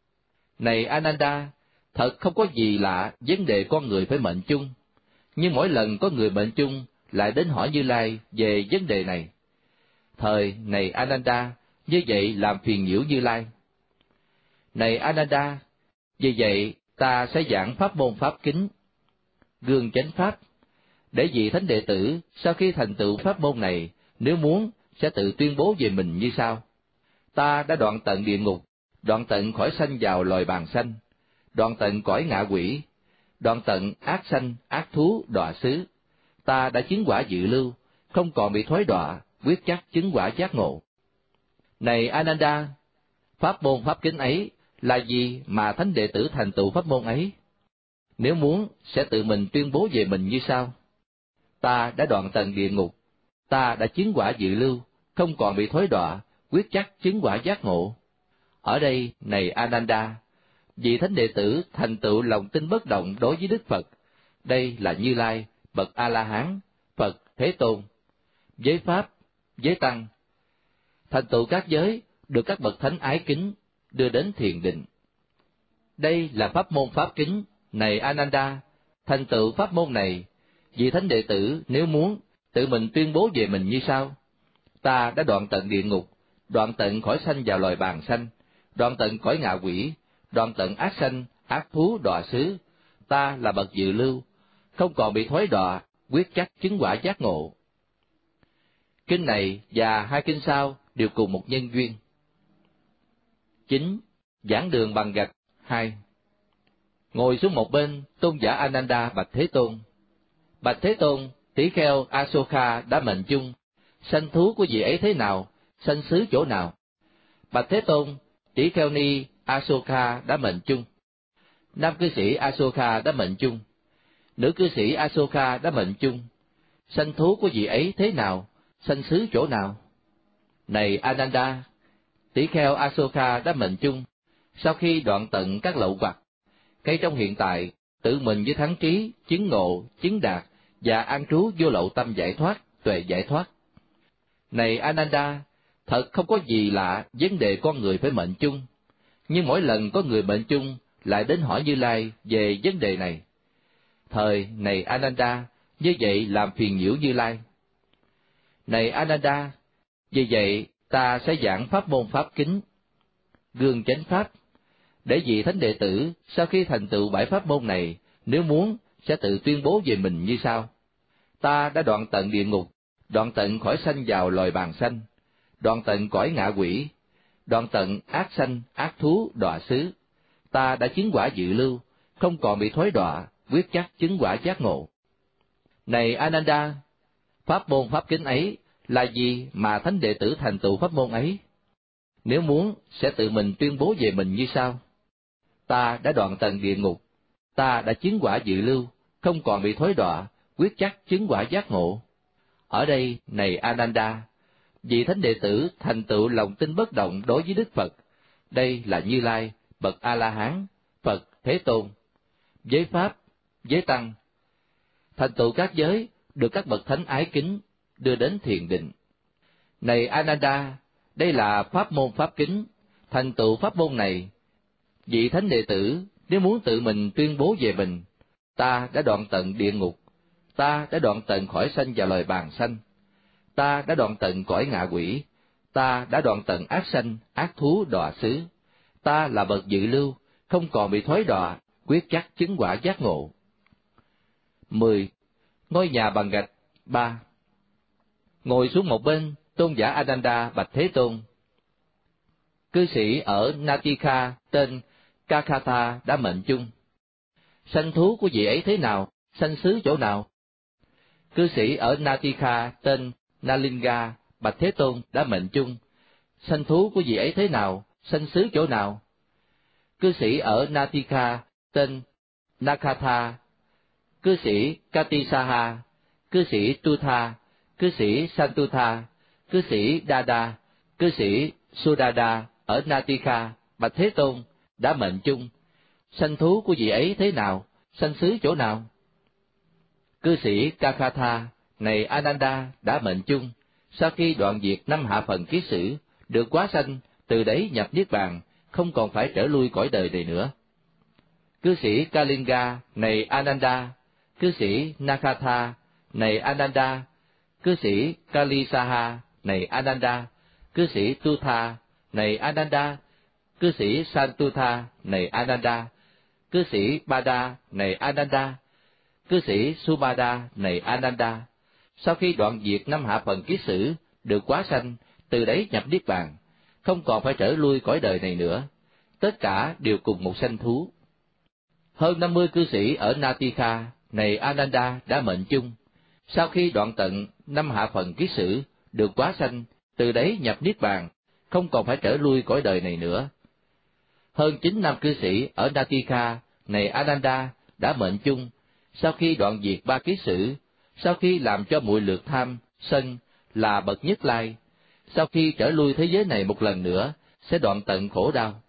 Này Ananda, thật không có gì lạ vấn đề con người phải mệnh chung, nhưng mỗi lần có người mệnh chung lại đến hỏi Như Lai về vấn đề này. Thời này Ananda, như vậy làm phiền nhiễu Như Lai. Này Ananda, vì vậy ta sẽ giảng pháp môn pháp kính, gương chánh pháp, để vị thánh đệ tử sau khi thành tựu pháp môn này, nếu muốn sẽ tự tuyên bố về mình như sau: ta đã đoạn tận địa ngục, đoạn tận khỏi sanh vào loài bàng sanh, đoạn tận cõi ngạ quỷ, đoạn tận ác sanh, ác thú, đọa xứ. Ta đã chứng quả dự lưu, không còn bị thối đọa, quyết chắc chứng quả giác ngộ. Này Ananda, pháp môn pháp kính ấy là gì mà thánh đệ tử thành tựu pháp môn ấy? Nếu muốn sẽ tự mình tuyên bố về mình như sau: ta đã đoạn tận địa ngục, ta đã chứng quả dự lưu, không còn bị thối đọa, quyết chắc chứng quả giác ngộ. Ở đây, này Ananda, vị thánh đệ tử thành tựu lòng tin bất động đối với Đức Phật, đây là Như Lai, bậc A-la-hán, Phật Thế Tôn, giới Pháp, giới Tăng, thành tựu các giới, được các bậc thánh ái kính, đưa đến thiền định. Đây là pháp môn pháp kính, này Ananda, thành tựu pháp môn này, vị thánh đệ tử nếu muốn, tự mình tuyên bố về mình như sau: ta đã đoạn tận địa ngục, đoạn tận khỏi sanh vào loài bàng sanh, đoạn tận cõi ngạ quỷ, đoạn tận ác sanh, ác thú, đọa xứ. Ta là bậc dự lưu, không còn bị thối đọa, quyết chắc chứng quả giác ngộ. Kinh này và 2 kinh sau đều cùng một nhân duyên. 9. Giảng đường bằng gạch 2. Ngồi xuống một bên, tôn giả Ananda bạch Thế Tôn: bạch Thế Tôn, tỷ kheo Asoka đã mệnh chung, sanh thú của vị ấy thế nào, sanh xứ chỗ nào? Bạch Thế Tôn, tỷ kheo Ni Asoka đã mệnh chung. Nam cư sĩ Asoka đã mệnh chung. Nữ cư sĩ Asoka đã mệnh chung. Sanh thú của vị ấy thế nào, sanh xứ chỗ nào? Này Ananda, tỷ kheo Asoka đã mệnh chung, sau khi đoạn tận các lậu hoặc, ngay trong hiện tại, tự mình với thắng trí, chứng ngộ, chứng đạt và an trú vô lậu tâm giải thoát, tuệ giải thoát. Này Ananda, thật không có gì lạ vấn đề con người phải mệnh chung, nhưng mỗi lần có người mệnh chung lại đến hỏi Như Lai về vấn đề này. Thời này Ananda, như vậy làm phiền nhiễu Như Lai. Này Ananda, vì vậy ta sẽ giảng pháp môn pháp kính, gương chánh pháp, để vị thánh đệ tử sau khi thành tựu 7 pháp môn này, nếu muốn sẽ tự tuyên bố về mình như sau: ta đã đoạn tận địa ngục, đoạn tận khỏi sanh vào loài bàng sanh, đoạn tận cõi ngạ quỷ, đoạn tận ác sanh, ác thú, đọa xứ. Ta đã chứng quả dự lưu, không còn bị thối đọa, quyết chắc chứng quả giác ngộ. Này Ananda, pháp môn pháp kính ấy là gì mà thánh đệ tử thành tựu pháp môn ấy? Nếu muốn sẽ tự mình tuyên bố về mình như sau: ta đã đoạn tận địa ngục, ta đã chứng quả dự lưu, không còn bị thối đọa, quyết chắc chứng quả giác ngộ. Ở đây, này Ananda, vị thánh đệ tử thành tựu lòng tin bất động đối với Đức Phật, đây là Như Lai, bậc A-la-hán, Phật, Thế Tôn, giới Pháp, giới Tăng. Thành tựu các giới được các bậc thánh ái kính đưa đến thiền định. Này Ananda, đây là pháp môn pháp kính. Thành tựu pháp môn này, vị thánh đệ tử nếu muốn tự mình tuyên bố về mình: ta đã đoạn tận địa ngục, ta đã đoạn tận khỏi sanh vào loài bàng sanh, ta đã đoạn tận cõi ngạ quỷ, ta đã đoạn tận ác sanh, ác thú đọa xứ, ta là bậc dự lưu, không còn bị thối đọa, quyết chắc chứng quả giác ngộ. 10. Ngôi nhà bằng gạch 3. Ngồi xuống một bên, tôn giả Ananda bạch Thế Tôn: cư sĩ ở Natika tên Kakatha đã mệnh chung. Sanh thú của vị ấy thế nào, sanh xứ chỗ nào? Cư sĩ ở Natika tên Nalinga bạch Thế Tôn đã mệnh chung. Sanh thú của vị ấy thế nào, sanh xứ chỗ nào? Cư sĩ ở Natika tên Nakatha, cư sĩ Katisaha, cư sĩ Tutha, cư sĩ Santutha, cư sĩ Dada, cư sĩ Sudada ở Natika bạch Thế Tôn đã mệnh chung. Sanh thú của vị ấy thế nào, sanh xứ chỗ nào? Cư sĩ Kakatha: này Ananda đã mệnh chung. Sau khi đoạn diệt 5 hạ phần kiết sử, được quá sanh, từ đấy nhập niết bàn, không còn phải trở lui cõi đời này nữa. Cư sĩ Kalinga: này Ananda. Cư sĩ Nakatha: này Ananda. Cư sĩ Kalisaha: này Ananda. Cư sĩ Tutha: này Ananda. Cư sĩ Santutha: này Ananda. Cư sĩ Bada: này Ananda. Cư sĩ Subada: này Ananda. Sau khi đoạn diệt 5 hạ phần kiết sử, được quá sanh, từ đấy nhập niết bàn, không còn phải trở lui cõi đời này nữa. Tất cả đều cùng một sanh thú. Hơn 50 cư sĩ ở Natika, này Ananda đã mệnh chung. Sau khi đoạn tận 5 hạ phần kiết sử, được quá sanh, từ đấy nhập niết bàn, không còn phải trở lui cõi đời này nữa. Hơn 9 năm cư sĩ ở Natika, này Ananda đã mệnh chung. Sau khi đoạn diệt 3 kiết sử, sau khi làm cho muội lược tham, sân là bậc nhất lai, sau khi trở lui thế giới này một lần nữa, sẽ đoạn tận khổ đau.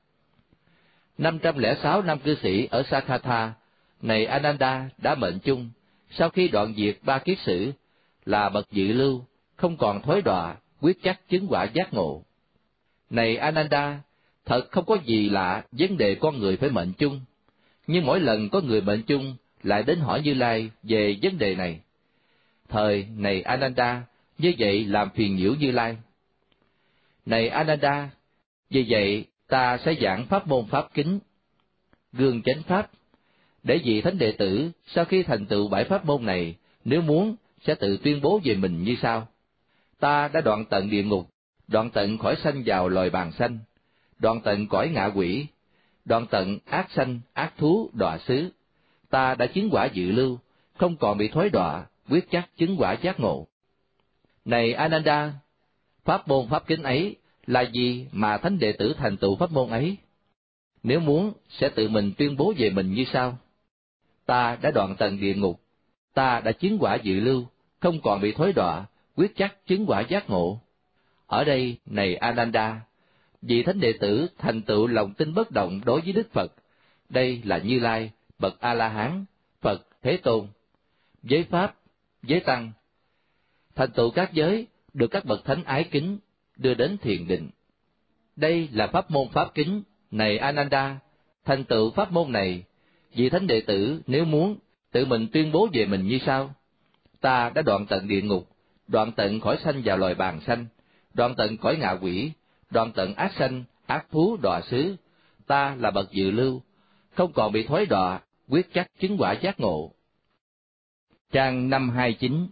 506 năm cư sĩ ở Sakatha, này Ananda đã mệnh chung. Sau khi đoạn diệt 3 kiết sử, là bậc dự lưu, không còn thối đọa, quyết chắc chứng quả giác ngộ. Này Ananda, thật không có gì lạ vấn đề con người phải mệnh chung, nhưng mỗi lần có người mệnh chung lại đến hỏi Như Lai về vấn đề này. Thời này Ananda, như vậy làm phiền nhiễu Như Lai. Này Ananda, vì vậy ta sẽ giảng pháp môn pháp kính, gương chánh pháp, để vị thánh đệ tử sau khi thành tựu 7 pháp môn này, nếu muốn sẽ tự tuyên bố về mình như sau: ta đã đoạn tận địa ngục, đoạn tận khỏi sanh vào loài bàng sanh, đoạn tận cõi ngạ quỷ, đoạn tận ác sanh, ác thú đọa xứ, ta đã chứng quả dự lưu, không còn bị thối đọa, quyết chắc chứng quả giác ngộ. Này Ananda, pháp môn pháp kính ấy là gì mà thánh đệ tử thành tựu pháp môn ấy? Nếu muốn sẽ tự mình tuyên bố về mình như sau: ta đã đoạn tận địa ngục, ta đã chứng quả dự lưu, không còn bị thối đọa, quyết chắc chứng quả giác ngộ. Ở đây, này Ananda, vị thánh đệ tử thành tựu lòng tin bất động đối với Đức Phật, đây là Như Lai, bậc A-la-hán, Phật, Thế Tôn, giới Pháp, giới Tăng. Thành tựu các giới được các bậc thánh ái kính đưa đến thiền định. Đây là pháp môn pháp kính. Này Ananda, thành tựu pháp môn này, vị thánh đệ tử nếu muốn tự mình tuyên bố về mình như sau: ta đã đoạn tận địa ngục, đoạn tận khỏi sanh vào loài bàng sanh, đoạn tận cõi ngạ quỷ, đoạn tận ác sanh, ác thú đọa xứ, ta là bậc dự lưu, không còn bị thối đọa, quyết chắc chứng quả giác ngộ. Trang 529.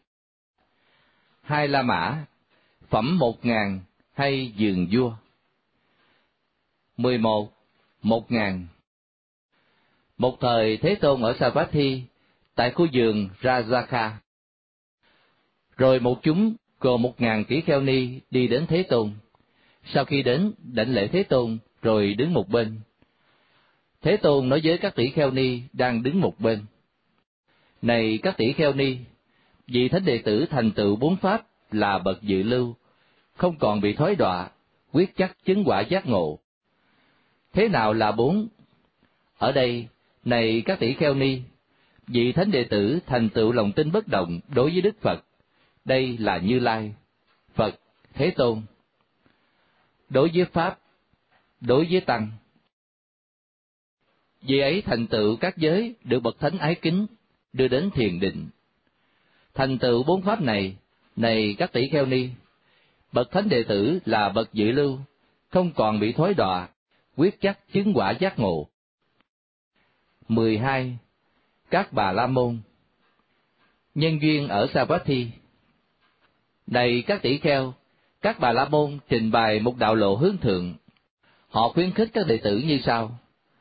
Hai La Mã, phẩm 1000 hay giường vua. 11. 1000. Một thời Thế Tôn ở Savatthi, tại khu vườn Rajaka. Rồi một chúng gồm 1000 tỷ kheo ni đi đến Thế Tôn. Sau khi đến, đảnh lễ Thế Tôn, rồi đứng một bên. Thế Tôn nói với các tỷ kheo ni đang đứng một bên: này các tỷ kheo ni, vị thánh đệ tử thành tựu 4 pháp là bậc dự lưu, không còn bị thối đọa, quyết chắc chứng quả giác ngộ. Thế nào là 4? Ở đây, này các tỷ kheo ni, vị thánh đệ tử thành tựu lòng tin bất động đối với Đức Phật, đây là Như Lai, Phật, Thế Tôn. Đối với Pháp, đối với Tăng, vì ấy thành tựu các giới được bậc thánh ái kính đưa đến thiền định. Thành tựu 4 pháp này, này các tỷ kheo ni, bậc thánh đệ tử là bậc dự lưu, không còn bị thối đọa, quyết chắc chứng quả giác ngộ. 12. Các Bà La Môn. Nhân duyên ở Savatthi. Này các tỷ kheo, các Bà La Môn trình bày một đạo lộ hướng thượng. Họ khuyến khích các đệ tử như sau: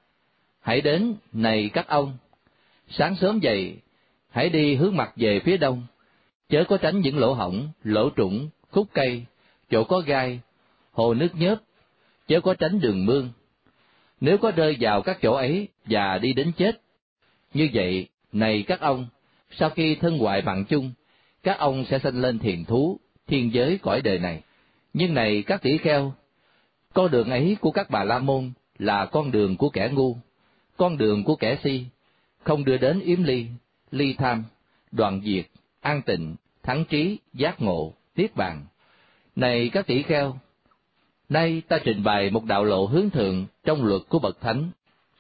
hãy đến, này các ông, sáng sớm dậy, hãy đi hướng mặt về phía đông, chớ có tránh những lỗ hổng, lỗ trũng, khúc cây, chỗ có gai, hồ nước nhớp, chớ có tránh đường mương. Nếu có rơi vào các chỗ ấy và đi đến chết, như vậy, này các ông, sau khi thân hoại mạng chung, các ông sẽ sanh lên thiền thú, thiên giới cõi đời này. Nhưng này các tỷ kheo, con đường ấy của các Bà La Môn là con đường của kẻ ngu, con đường của kẻ si, không đưa đến yếm ly, ly tham, đoạn diệt, an tịnh, thắng trí, giác ngộ, niết bàn. Này các tỷ kheo, nay ta trình bày một đạo lộ hướng thượng trong luật của bậc thánh,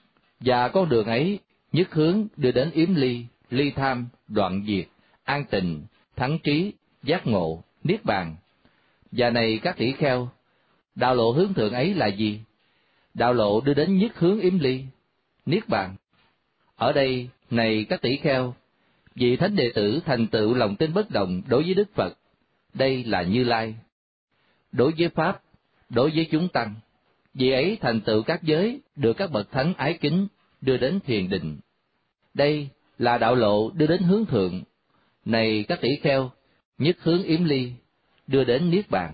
và con đường ấy nhất hướng đưa đến yếm ly, ly tham, đoạn diệt, an tịnh, thắng trí, giác ngộ, niết bàn. Và này các tỷ kheo, đạo lộ hướng thượng ấy là gì? Đạo lộ đưa đến nhất hướng yếm ly, niết bàn. Ở đây, này các tỷ kheo, vị thánh đệ tử thành tựu lòng tin bất động đối với Đức Phật, đây là Như Lai. Đối với Pháp, đối với chúng tăng, vị ấy thành tựu các giới được các bậc thánh ái kính đưa đến thiền định. Đây là đạo lộ đưa đến hướng thượng. Này các tỷ kheo, nhất hướng yếm ly, đưa đến niết bàn.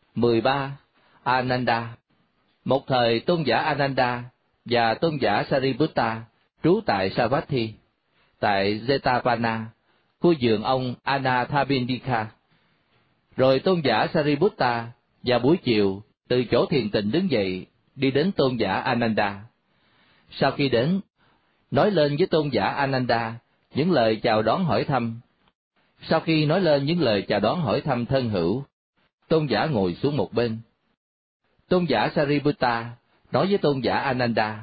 13. Ananda. Một thời tôn giả Ananda và tôn giả Sariputta trú tại Savatthi, tại Jetavana, khu vườn ông Anathapindika. Rồi tôn giả Sariputta vào buổi chiều từ chỗ thiền tịnh đứng dậy, đi đến tôn giả Ananda. Sau khi đến, nói lên với tôn giả Ananda những lời chào đón hỏi thăm. Sau khi nói lên những lời chào đón hỏi thăm thân hữu, tôn giả ngồi xuống một bên. Tôn giả Sariputta nói với tôn giả Ananda: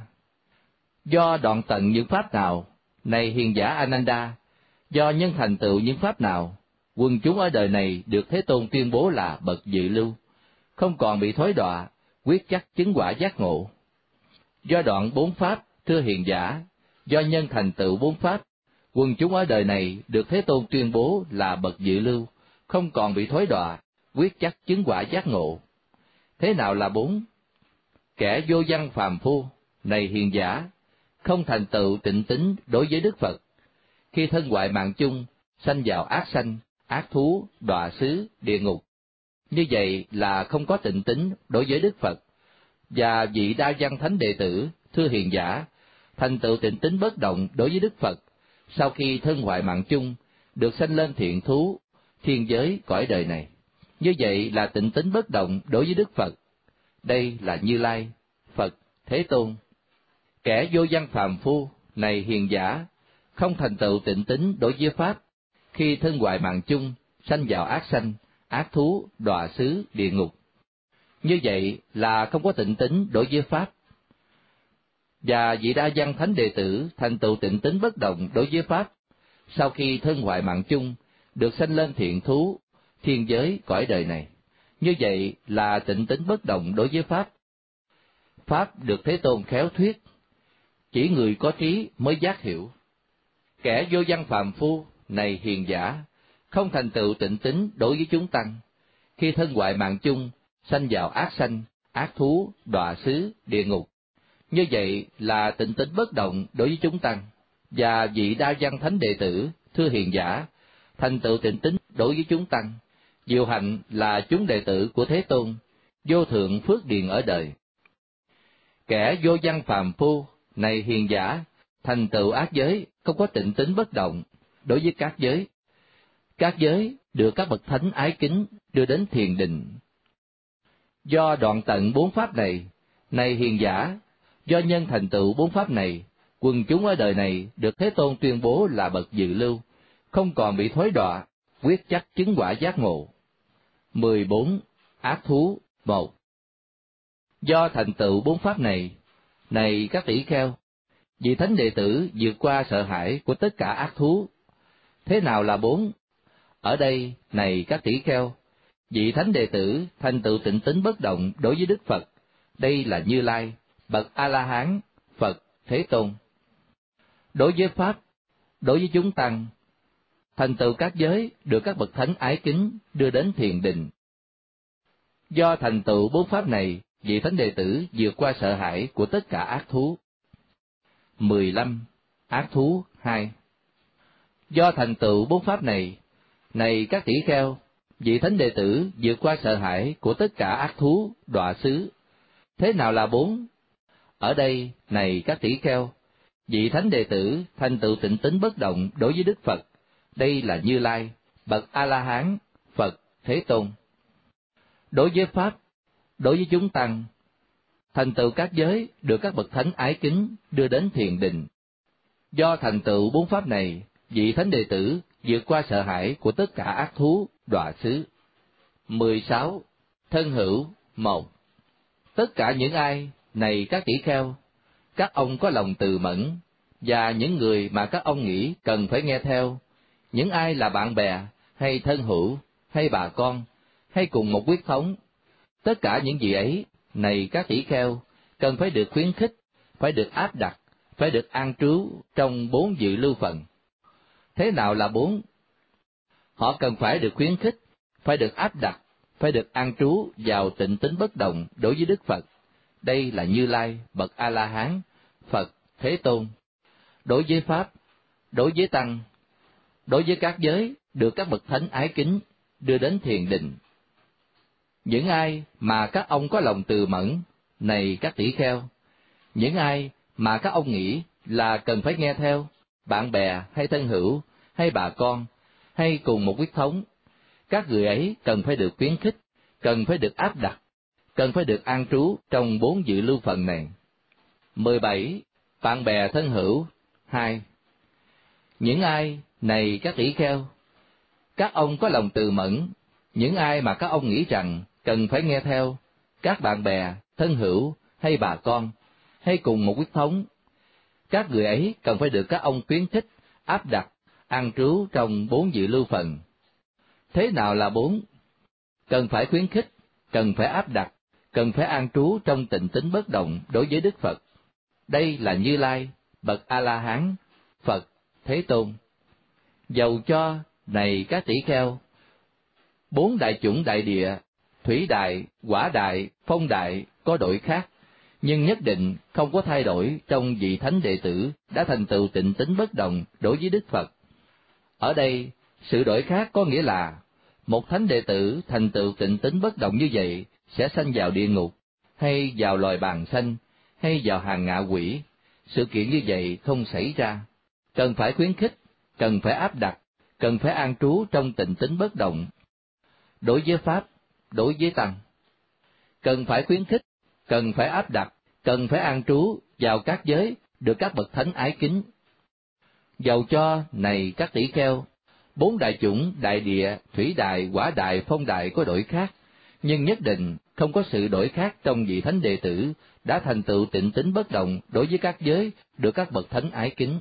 do đoạn tận những pháp nào, này hiền giả Ananda, do nhân thành tựu những pháp nào, quần chúng ở đời này được Thế Tôn tuyên bố là bậc dự lưu, không còn bị thối đọa, quyết chắc chứng quả giác ngộ. Do đoạn 4 pháp, thưa hiền giả, do nhân thành tựu 4 pháp, quần chúng ở đời này được Thế Tôn tuyên bố là bậc dự lưu, không còn bị thối đọa, quyết chắc chứng quả giác ngộ. Thế nào là 4? Kẻ vô văn phàm phu, này hiền giả, không thành tựu tịnh tín đối với Đức Phật, khi thân hoại mạng chung, sanh vào ác sanh, ác thú, đọa xứ, địa ngục. Như vậy là không có tịnh tín đối với Đức Phật. Và vị đa văn thánh đệ tử, thưa hiền giả, thành tựu tịnh tín bất động đối với Đức Phật, sau khi thân hoại mạng chung, được sanh lên thiện thú, thiên giới cõi đời này. Như vậy là tịnh tín bất động đối với Đức Phật. Đây là Như Lai, Phật, Thế Tôn. Kẻ vô văn phàm phu, này hiền giả, không thành tựu tịnh tín đối với Pháp, khi thân hoại mạng chung, sanh vào ác sanh, ác thú, đọa xứ, địa ngục. Như vậy là không có tịnh tín đối với Pháp. Và vị đa văn thánh đệ tử thành tựu tịnh tín bất động đối với Pháp, sau khi thân hoại mạng chung, được sanh lên thiện thú, thiên giới cõi đời này. Như vậy là tịnh tín bất động đối với Pháp. Pháp được Thế Tôn khéo thuyết, chỉ người có trí mới giác hiểu. Kẻ vô văn phàm phu, này hiền giả, không thành tựu tịnh tín đối với chúng tăng, khi thân hoại mạng chung, sanh vào ác sanh, ác thú, đọa xứ, địa ngục. Như vậy là tịnh tín bất động đối với chúng tăng. Và vị đa văn thánh đệ tử, thưa hiền giả, thành tựu tịnh tín đối với chúng tăng, diệu hạnh là chúng đệ tử của Thế Tôn, vô thượng phước điền ở đời. Kẻ vô văn phàm phu, này hiền giả, thành tựu ác giới, không có tịnh tín bất động đối với các giới. Các giới được các bậc thánh ái kính đưa đến thiền định. Do đoạn tận 4 pháp này, này hiền giả, Do nhân thành tựu bốn pháp này, quần chúng ở đời này được Thế Tôn tuyên bố là bậc dự lưu, không còn bị thối đọa, quyết chắc chứng quả giác ngộ. 14. Ác thú 1. Do thành tựu bốn pháp này, này các tỷ kheo, vị thánh đệ tử vượt qua sợ hãi của tất cả ác thú. Thế nào là 4? Ở đây, này các tỷ kheo, vị thánh đệ tử thành tựu tịnh tín bất động đối với Đức Phật, đây là Như Lai, bậc A-la-hán, Phật, Thế Tôn. Đối với Pháp, đối với chúng tăng, thành tựu các giới được các bậc thánh ái kính đưa đến thiền định. Do thành tựu bốn pháp này, vị thánh đệ tử vượt qua sợ hãi của tất cả ác thú. 15. Ác thú 2. Do thành tựu bốn pháp này, này các tỷ kheo, vị thánh đệ tử vượt qua sợ hãi của tất cả ác thú, đọa xứ. Thế nào là 4? Ở đây, này các tỷ kheo, vị thánh đệ tử thành tựu tịnh tín bất động đối với Đức Phật, đây là Như Lai, bậc A-la-hán, Phật, Thế Tôn. Đối với Pháp, đối với chúng tăng, thành tựu các giới được các bậc thánh ái kính đưa đến thiền định. Do thành tựu bốn pháp này, vị thánh đệ tử vượt qua sợ hãi của tất cả ác thú, đọa xứ. 16. Thân hữu 1. Tất cả những ai, này các tỷ kheo, các ông có lòng từ mẫn, và những người mà các ông nghĩ cần phải nghe theo, những ai là bạn bè, hay thân hữu, hay bà con, hay cùng một huyết thống, tất cả những gì ấy, này các tỷ kheo, cần phải được khuyến khích, phải được áp đặt, phải được an trú trong 4 dự lưu phần. Thế nào là 4? Họ cần phải được khuyến khích, phải được áp đặt, phải được an trú vào tịnh tín bất động đối với Đức Phật. Đây là Như Lai, bậc A-la-hán, Phật, Thế Tôn. Đối với Pháp, đối với Tăng, đối với các giới được các bậc thánh ái kính đưa đến thiền định. Những ai mà các ông có lòng từ mẫn, này các tỷ kheo, những ai mà các ông nghĩ là cần phải nghe theo, bạn bè hay thân hữu, hay bà con, hay cùng một huyết thống, các người ấy cần phải được khuyến khích, cần phải được áp đặt, cần phải được an trú trong 4 dự lưu phần này. 17. Bạn bè thân hữu 2. Những ai, này các tỷ kheo, các ông có lòng từ mẫn, những ai mà các ông nghĩ rằng cần phải nghe theo, các bạn bè, thân hữu, hay bà con, hay cùng một huyết thống, các người ấy cần phải được các ông khuyến khích, áp đặt, an trú trong 4 dự lưu phần. Thế nào là 4? Cần phải khuyến khích, cần phải áp đặt, cần phải an trú trong tịnh tín bất động đối với Đức Phật. Đây là Như Lai, bậc A-la-hán, Phật, Thế Tôn. Dầu cho, này các tỷ kheo, 4 đại chủng đại địa, thủy đại, hỏa đại, phong đại có đổi khác, nhưng nhất định không có thay đổi trong vị thánh đệ tử đã thành tựu tịnh tín bất động đối với Đức Phật. Ở đây, sự đổi khác có nghĩa là, một thánh đệ tử thành tựu tịnh tín bất động như vậy sẽ sanh vào địa ngục, hay vào loài bàng sanh, hay vào hàng ngạ quỷ. Sự kiện như vậy không xảy ra. Cần phải khuyến khích, cần phải áp đặt, cần phải an trú trong tịnh tín bất động. Đối với Pháp, đối với Tăng, cần phải khuyến khích, cần phải áp đặt, cần phải an trú vào các giới được các bậc thánh ái kính. Dầu cho, này các tỷ kheo, 4 đại chủng đại địa, thủy đại, hỏa đại, phong đại có đổi khác, nhưng nhất định không có sự đổi khác trong vị thánh đệ tử đã thành tựu tịnh tín bất động đối với các giới được các bậc thánh ái kính.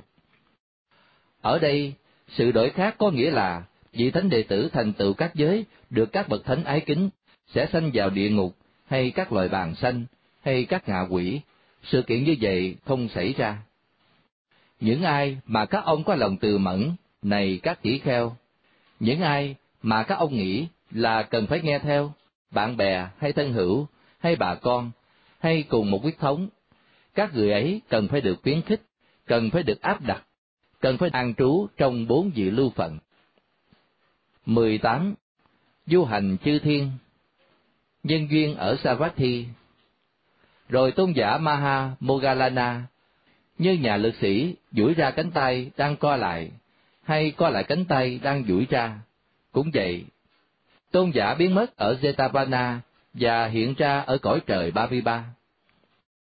Ở đây, sự đổi khác có nghĩa là vị thánh đệ tử thành tựu các giới được các bậc thánh ái kính sẽ sanh vào địa ngục, hay các loài bàng sanh, hay các ngạ quỷ. Sự kiện như vậy không xảy ra. Những ai mà các ông có lòng từ mẫn, này các tỷ kheo, những ai mà các ông nghĩ là cần phải nghe theo, bạn bè hay thân hữu, hay bà con, hay cùng một huyết thống, các người ấy cần phải được khuyến khích, cần phải được áp đặt, cần phải an trú trong 4 dự lưu phận. 18. Du hành chư thiên. Nhân duyên ở Savatthi. Rồi tôn giả Maha Moggallana như nhà lực sĩ duỗi ra cánh tay đang co lại, hay co lại cánh tay đang duỗi ra. Cũng vậy, tôn giả biến mất ở Jetavana và hiện ra ở cõi trời Ba-vi-ba.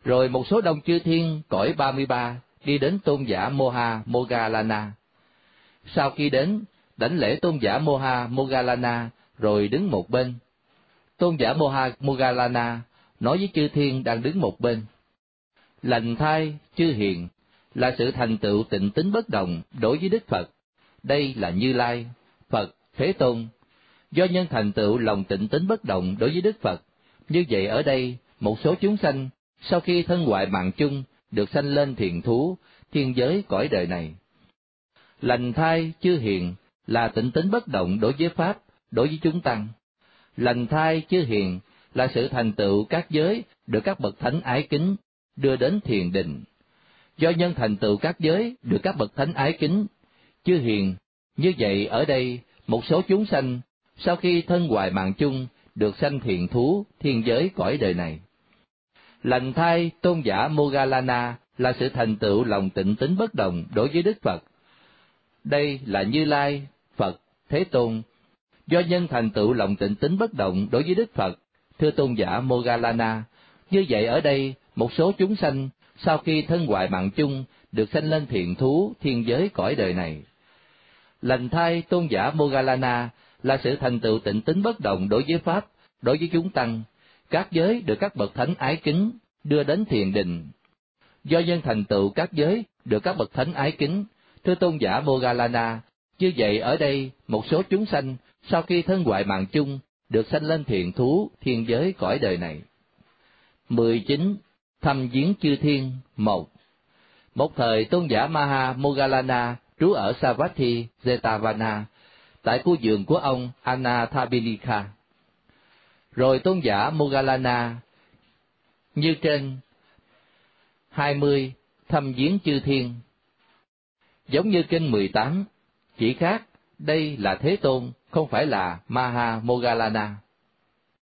Rồi một số đông chư thiên cõi 33 đi đến tôn giả Moha Moggallana. Sau khi đến, đảnh lễ tôn giả Moha Moggallana rồi đứng một bên. Tôn giả Moha Moggallana nói với chư thiên đang đứng một bên: lành thay chư hiền, là sự thành tựu tịnh tín bất động đối với Đức Phật. Đây là Như Lai, Phật, Thế Tôn. Do nhân thành tựu lòng tịnh tín bất động đối với Đức Phật, như vậy ở đây một số chúng sanh sau khi thân hoại mạng chung được sanh lên thiền thú, thiên giới cõi đời này. Lành thai chư hiền là tịnh tín bất động đối với Pháp, đối với chúng tăng. Lành thai chư hiền là sự thành tựu các giới được các bậc thánh ái kính đưa đến thiền định. Do nhân thành tựu các giới được các bậc thánh ái kính, chư hiền, như vậy ở đây một số chúng sanh sau khi thân hoại mạng chung được sanh thiền thú, thiên giới cõi đời này. Lành thai tôn giả Moggallana là sự thành tựu lòng tịnh tín bất động đối với Đức Phật. Đây là Như Lai, Phật, Thế Tôn. Do nhân thành tựu lòng tịnh tín bất động đối với Đức Phật, thưa tôn giả Moggallana, như vậy ở đây một số chúng sanh sau khi thân hoại mạng chung được sanh lên thiện thú, thiên giới cõi đời này. Lành thai tôn giả Moggallana là sự thành tựu tịnh tín bất động đối với Pháp, đối với chúng tăng, các giới được các bậc thánh ái kính đưa đến thiền định. Do nhân thành tựu các giới được các bậc thánh ái kính, thưa tôn giả Moggallana, như vậy ở đây một số chúng sanh sau khi thân hoại mạng chung được sanh lên thiện thú, thiên giới cõi đời này. 19. Thăm viếng chư thiên. 1. Một thời tôn giả Maha Moggallana trú ở Savatthi Jetavana, tại khu vườn của ông Anathapindika. Rồi tôn giả Moggallana như trên. 20. Thăm viếng chư thiên. Giống như kinh 18, chỉ khác đây là Thế Tôn, không phải là Maha Moggallana.